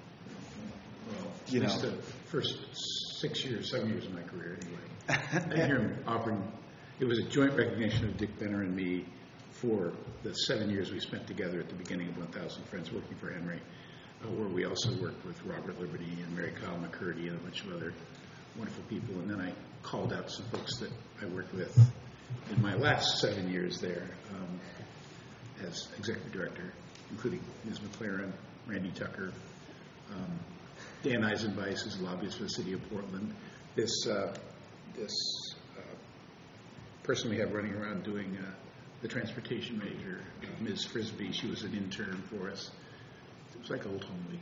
you At know. least the first six years, seven years of my career, anyway. I hear him offering, it was a joint recognition of Dick Benner and me for the seven years we spent together at the beginning of one thousand Friends working for Henry, uh, where we also worked with Robert Liberty and Mary Kyle McCurdy and a bunch of other wonderful people. And then I called out some folks that I worked with in my last seven years there um, as executive director, including Miz McLaren, Randy Tucker, um, Dan Eisenweiss, who's a lobbyist for the city of Portland. This uh, this uh, person we have running around doing uh, the transportation major, Miz Frisbee, she was an intern for us. It was like old home week.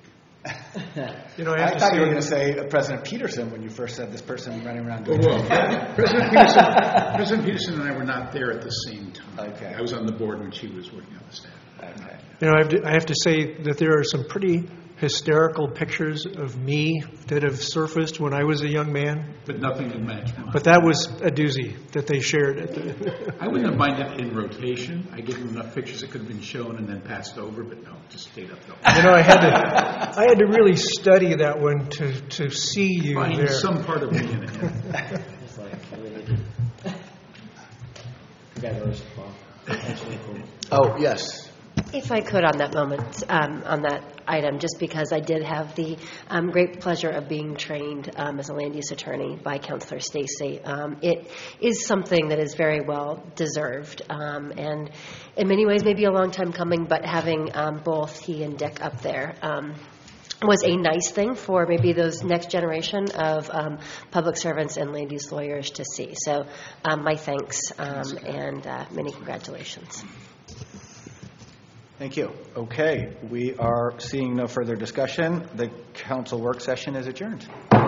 You know, I I have to thought you were say- going to say uh, President Peterson when you first said this person running around doing. Well, President Peterson, President Peterson and I were not there at the same time. Okay. I was on the board when she was working on the staff. Okay. You know, I have, to, I have to say that there are some pretty hysterical pictures of me that have surfaced when I was a young man, But nothing to match mine. but that was a doozy that they shared. At the, I wouldn't have minded in rotation. I gave them enough pictures that could have been shown and then passed over, but no, just stayed up there. you know, I had to, I had to really study that one to to see you Find there. some part of me in it. It's like, really. Congratulations, Bob. That's really cool. Oh, yes. If I could on that moment, um, on that item, just because I did have the um, great pleasure of being trained um, as a land use attorney by Councilor Stacy. Um, it is something that is very well deserved, um, and in many ways maybe a long time coming, but having um, both he and Dick up there um, was a nice thing for maybe those next generation of um, public servants and land use lawyers to see. So um, my thanks um, and uh, many congratulations. Thank you. Okay, we are seeing no further discussion. The council work session is adjourned.